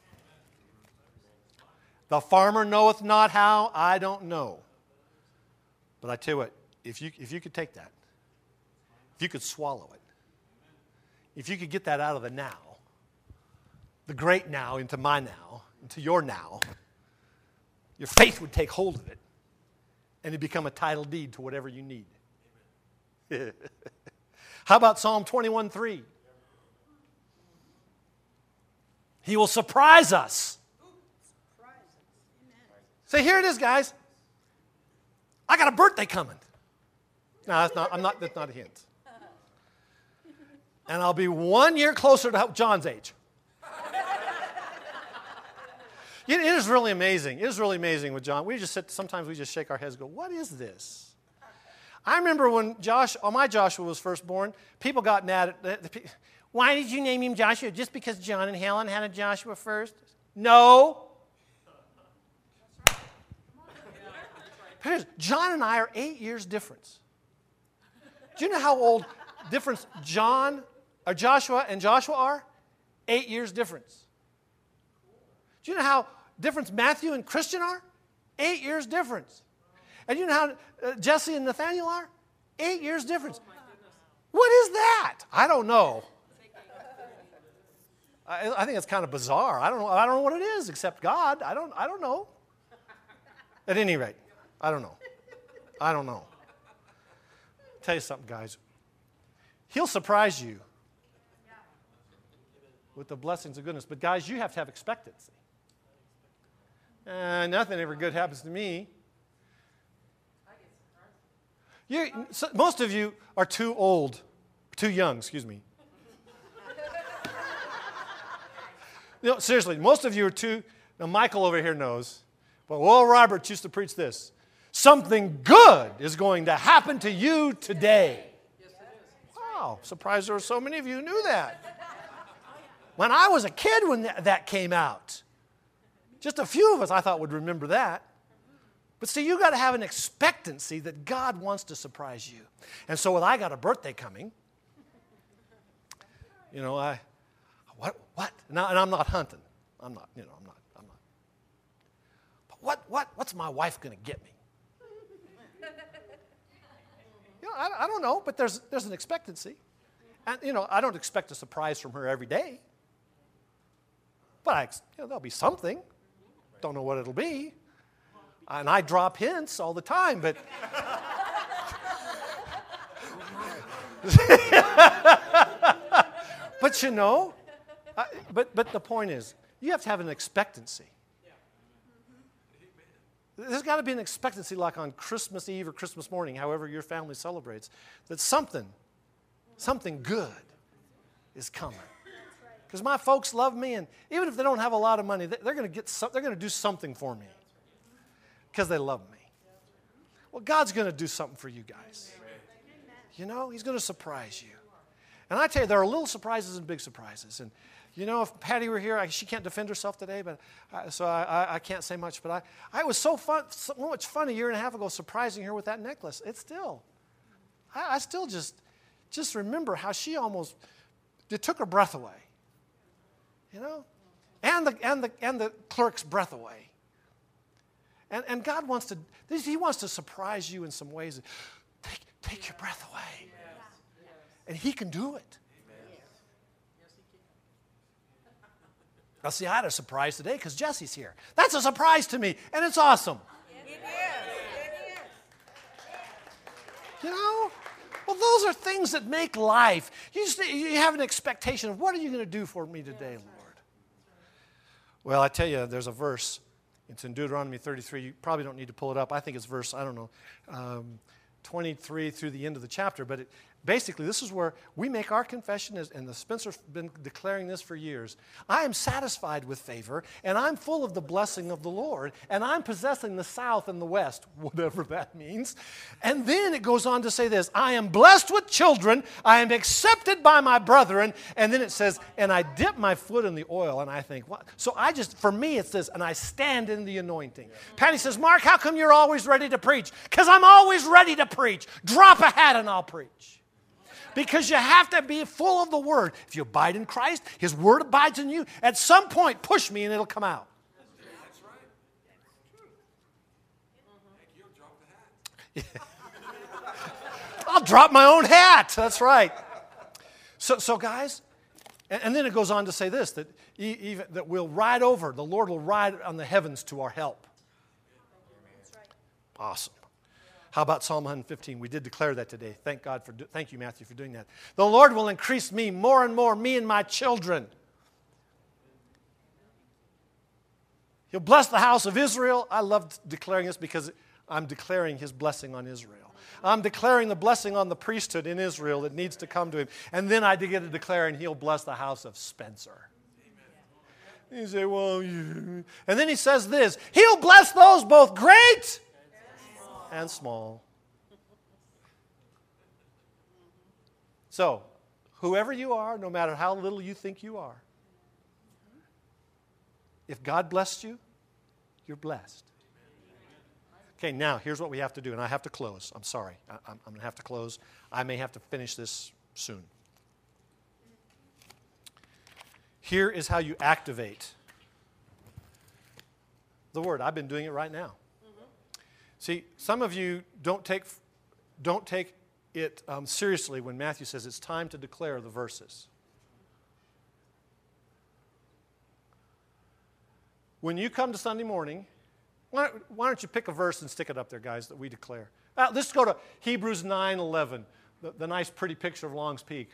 The farmer knoweth not how, I don't know. But I tell you what, if you could take that, if you could swallow it, if you could get that out of the now, the great now into my now, into your now, your faith would take hold of it, and it'd become a title deed to whatever you need. How about Psalm 21:3? He will surprise us. Say, here it is, guys. I got a birthday coming. No, that's not a hint. And I'll be 1 year closer to John's age. It is really amazing. It is really amazing with John. Sometimes we just shake our heads and go, what is this? I remember when my Joshua was first born, people got mad at why did you name him Joshua? Just because John and Helen had a Joshua first? No. John and I are 8 years difference. Do you know how old difference Joshua and Joshua are? 8 years difference. Do you know how difference Matthew and Christian are? 8 years difference. And you know how Jesse and Nathaniel are? 8 years difference. What is that? I don't know. I think it's kind of bizarre. I don't know what it is except God. I don't know. At any rate, I don't know. I'll tell you something, guys. He'll surprise you with the blessings of goodness. But guys, you have to have expectancy. Nothing ever good happens to me. Most of you are too young. No, seriously, most of you are now Michael over here knows, but Will Roberts used to preach this. Something good is going to happen to you today. Wow, surprised there were so many of you who knew that. When I was a kid when that came out, just a few of us I thought would remember that. But see, you got to have an expectancy that God wants to surprise you. And so I got a birthday coming. What? And I'm not hunting. I'm not. But what's my wife going to get me? I don't know, but there's an expectancy. And, I don't expect a surprise from her every day. But, there'll be something. Don't know what it'll be. And I drop hints all the time, but... But the point is, you have to have an expectancy. There's got to be an expectancy like on Christmas Eve or Christmas morning, however your family celebrates, that something good is coming. because my folks love me, and even if they don't have a lot of money, they're going to do something for me because they love me. Well, God's going to do something for you guys. You know, He's going to surprise you. And I tell you, there are little surprises and big surprises. And, you know, if Patty were here, she can't defend herself today, but so I can't say much. But I was so much fun a year and a half ago surprising her with that necklace. It's still, I still just remember how she almost, it took her breath away. You know? And the clerk's breath away. And God wants to, He wants to surprise you in some ways. Take your breath away. And He can do it. Now, see, I had a surprise today because Jesse's here. That's a surprise to me, and it's awesome. It is. You know? Well, those are things that make life. You have an expectation of, what are you going to do for me today, Lord? Well, I tell you, there's a verse. It's in Deuteronomy 33. You probably don't need to pull it up. I think it's verse, 23 through the end of the chapter. But basically, this is where we make our confession, and the Spencer's been declaring this for years. I am satisfied with favor, and I'm full of the blessing of the Lord, and I'm possessing the south and the west, whatever that means. And then it goes on to say this, I am blessed with children, I am accepted by my brethren, and then it says, and I dip my foot in the oil, and I think, what? So for me, it's this, and I stand in the anointing. Patty says, Mark, how come you're always ready to preach? Because I'm always ready to preach. Drop a hat and I'll preach. Because you have to be full of the Word. If you abide in Christ, His Word abides in you. At some point, push me and it'll come out. That's right. You'll drop the hat. I'll drop my own hat. That's right. So guys, and then it goes on to say this, that even that we'll ride over, the Lord will ride on the heavens to our help. Awesome. How about Psalm 115? We did declare that today. Thank you, Matthew, for doing that. The Lord will increase me more and more, me and my children. He'll bless the house of Israel. I love declaring this because I'm declaring His blessing on Israel. I'm declaring the blessing on the priesthood in Israel that needs to come to Him. And then I get to declare, and He'll bless the house of Spencer. Amen. You say, well, and then He says this, He'll bless those both great and small. So, whoever you are, no matter how little you think you are, if God blessed you, you're blessed. Okay, now here's what we have to do, and I have to close. I'm sorry. I'm going to have to close. I may have to finish this soon. Here is how you activate the Word. I've been doing it right now. See, some of you don't take it seriously when Matthew says it's time to declare the verses. When you come to Sunday morning, why don't you pick a verse and stick it up there, guys, that we declare. Let's go to Hebrews 9:11, the nice, pretty picture of Long's Peak.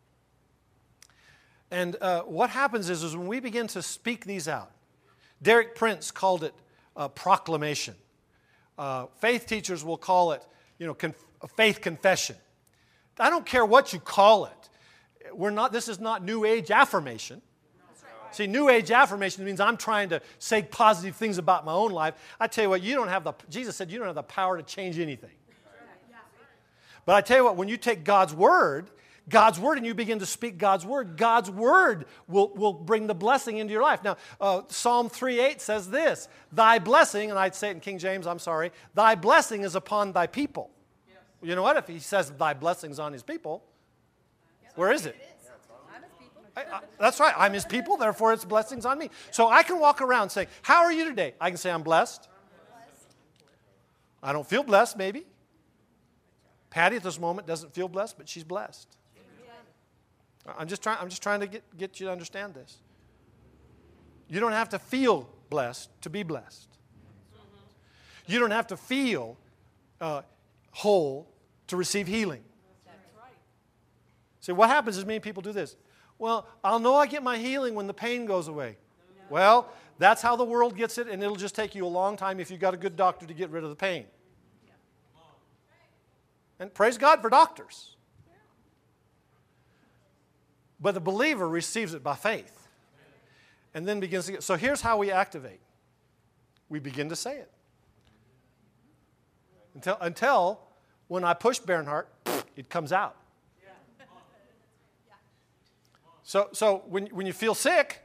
And what happens is when we begin to speak these out, Derek Prince called it proclamation. Faith teachers will call it, a faith confession. I don't care what you call it. This is not New Age affirmation. See, New Age affirmation means I'm trying to say positive things about my own life. I tell you what, Jesus said you don't have the power to change anything. But I tell you what, when you take God's Word, and you begin to speak God's Word will bring the blessing into your life. Now, Psalm 3:8 says this, thy blessing, and I'd say it in King James, I'm sorry, thy blessing is upon thy people. Yes. You know what? If He says thy blessing's on His people, where is it? I'm His people. That's right. I'm His people, therefore it's blessings on me. So I can walk around saying, how are you today? I can say I'm blessed. I don't feel blessed, maybe. Patty at this moment doesn't feel blessed, but she's blessed. I'm just trying to get you to understand this. You don't have to feel blessed to be blessed. You don't have to feel whole to receive healing. That's right. See, what happens is many people do this. Well, I'll know I get my healing when the pain goes away. Well, that's how the world gets it, and it'll just take you a long time if you've got a good doctor to get rid of the pain. And praise God for doctors. But the believer receives it by faith. And then begins to get. So here's how we activate. We begin to say it. Until when I push Bernhardt, it comes out. So when you feel sick,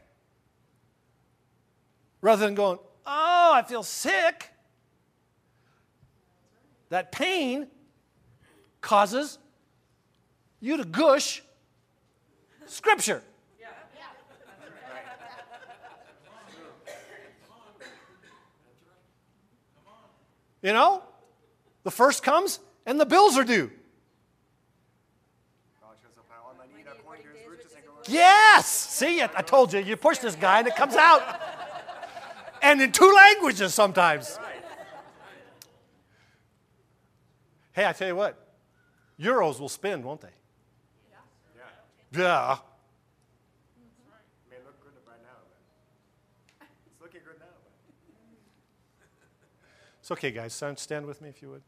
rather than going, oh, I feel sick, that pain causes you to gush Scripture. You know, the first comes and the bills are due. Yes! See, I told you, you push this guy and it comes out. And in 2 languages sometimes. Hey, I tell you what, euros will spin, won't they? Yeah. May look good right now, but it's looking good now. It's okay, guys. Stand with me if you would.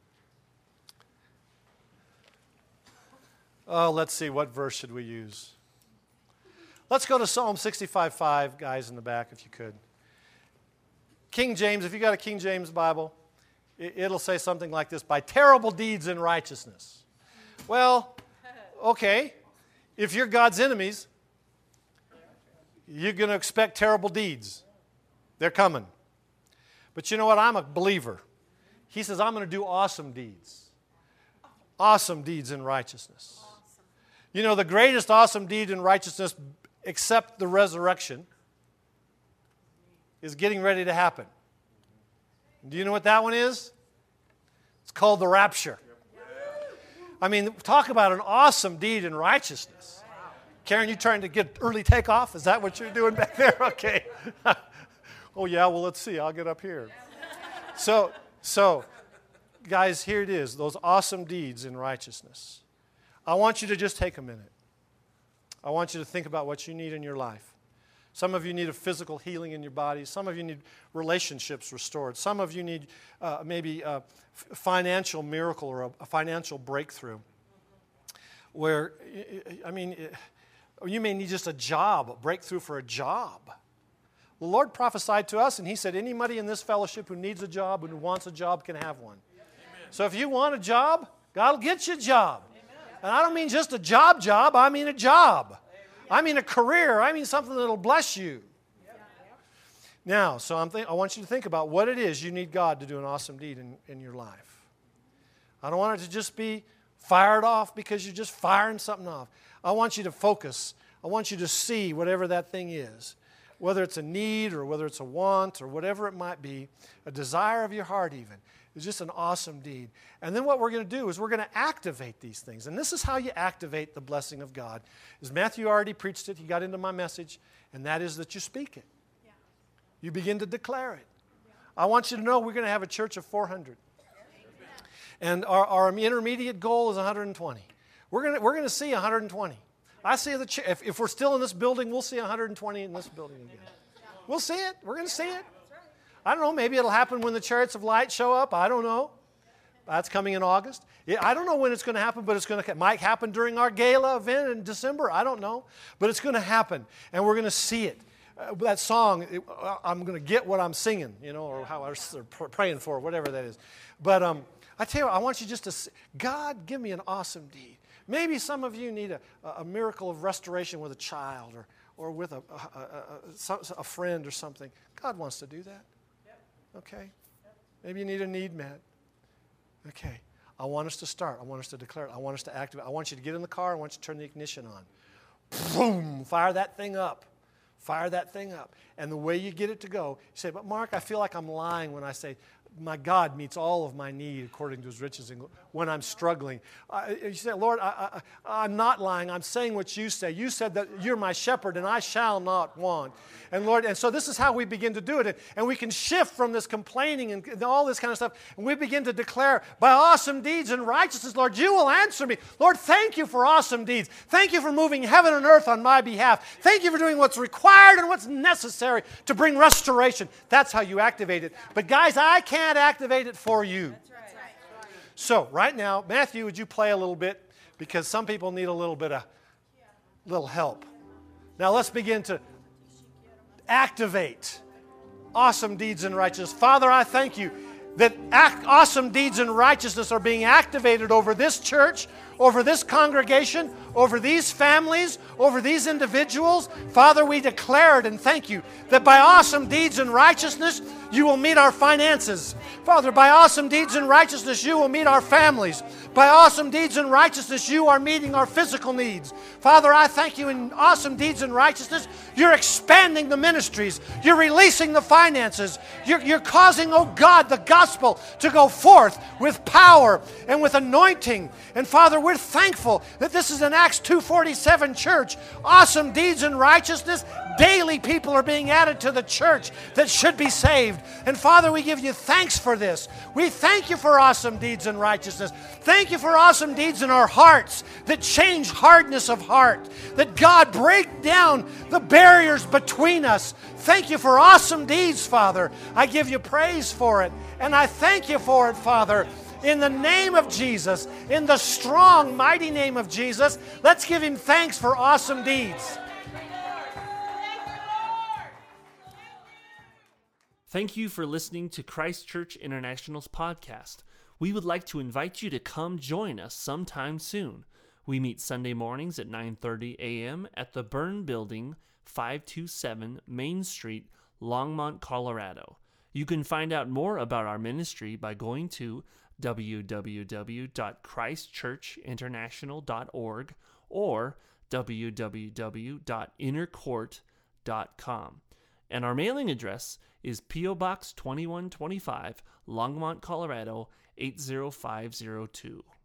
Oh, let's see. What verse should we use? Let's go to Psalm 65:5, guys in the back, if you could. King James, if you got a King James Bible, it'll say something like this: by terrible deeds in righteousness. Well, okay. If you're God's enemies, you're going to expect terrible deeds. They're coming. But you know what? I'm a believer. He says, I'm going to do awesome deeds. Awesome deeds in righteousness. You know, the greatest awesome deed in righteousness, except the resurrection, is getting ready to happen. Do you know what that one is? It's called the rapture. I mean, talk about an awesome deed in righteousness. Karen, you trying to get early takeoff? Is that what you're doing back there? Okay. Oh, yeah, well, let's see. I'll get up here. So, guys, here it is, those awesome deeds in righteousness. I want you to just take a minute. I want you to think about what you need in your life. Some of you need a physical healing in your body. Some of you need relationships restored. Some of you need maybe a financial miracle or a financial breakthrough. Where, I mean, you may need just a job, a breakthrough for a job. The Lord prophesied to us, and He said, anybody in this fellowship who needs a job and who wants a job can have one. Amen. So if you want a job, God will get you a job. Amen. And I don't mean just a job, I mean a job. Amen. I mean a career. I mean something that will bless you. Yep. Now, so I want you to think about what it is you need God to do an awesome deed in your life. I don't want it to just be fired off because you're just firing something off. I want you to focus. I want you to see whatever that thing is. Whether it's a need or whether it's a want or whatever it might be, a desire of your heart even, is just an awesome deed. And then what we're going to do is we're going to activate these things. And this is how you activate the blessing of God. As Matthew already preached it, he got into my message, and that is that you speak it. Yeah. You begin to declare it. Yeah. I want you to know we're going to have a church of 400. And our intermediate goal is 120. We're going to see 120. I see if we're still in this building, we'll see 120 in this building again. We'll see it. We're going to see it. I don't know. Maybe it'll happen when the Chariots of Light show up. I don't know. That's coming in August. I don't know when it's going to happen, but it might happen during our gala event in December. I don't know. But it's going to happen, and we're going to see it. That song, I'm going to get what I'm singing, or how I'm praying for, whatever that is. But I tell you what, I want you just to say, God, give me an awesome deed. Maybe some of you need a miracle of restoration with a child or with a friend or something. God wants to do that. Okay? Maybe you need a need met. Okay. I want us to start. I want us to declare it. I want us to activate. I want you to get in the car. I want you to turn the ignition on. Boom! Fire that thing up. Fire that thing up. And the way you get it to go, you say, but Mark, I feel like I'm lying when I say, my God meets all of my need according to His riches when I'm struggling. You say, Lord, I'm not lying. I'm saying what you say. You said that you're my shepherd and I shall not want. And Lord, and so this is how we begin to do it. And we can shift from this complaining and all this kind of stuff. And we begin to declare, by awesome deeds and righteousness, Lord, you will answer me. Lord, thank you for awesome deeds. Thank you for moving heaven and earth on my behalf. Thank you for doing what's required and what's necessary to bring restoration. That's how you activate it. But guys, I can't activate it for you. That's right. So right now, Matthew, would you play a little bit? Because some people need a little bit of little help. Now let's begin to activate awesome deeds in righteousness. Father, I thank you that awesome deeds in righteousness are being activated over this church, over this congregation, over these families, over these individuals. Father, we declare it and thank you that by awesome deeds in righteousness, you will meet our finances. Father, by awesome deeds in righteousness, you will meet our families. By awesome deeds in righteousness, you are meeting our physical needs. Father, I thank you in awesome deeds in righteousness. You're expanding the ministries. You're releasing the finances. You're causing, oh God, the gospel to go forth with power and with anointing. And Father, we're thankful that this is an Acts 2:47 church. Awesome deeds in righteousness. Daily people are being added to the church that should be saved. And Father, we give you thanks for this. We thank you for awesome deeds in righteousness. Thank you for awesome deeds in our hearts that change hardness of heart. That God break down the barriers between us. Thank you for awesome deeds, Father. I give you praise for it. And I thank you for it, Father. In the name of Jesus, in the strong, mighty name of Jesus, let's give him thanks for awesome deeds. Thank you for listening to Christ Church International's podcast. We would like to invite you to come join us sometime soon. We meet Sunday mornings at 9:30 a.m. at the Byrne Building, 527 Main Street, Longmont, Colorado. You can find out more about our ministry by going to www.christchurchinternational.org or www.innercourt.com. And our mailing address is P.O. Box 2125, Longmont, Colorado, 80502.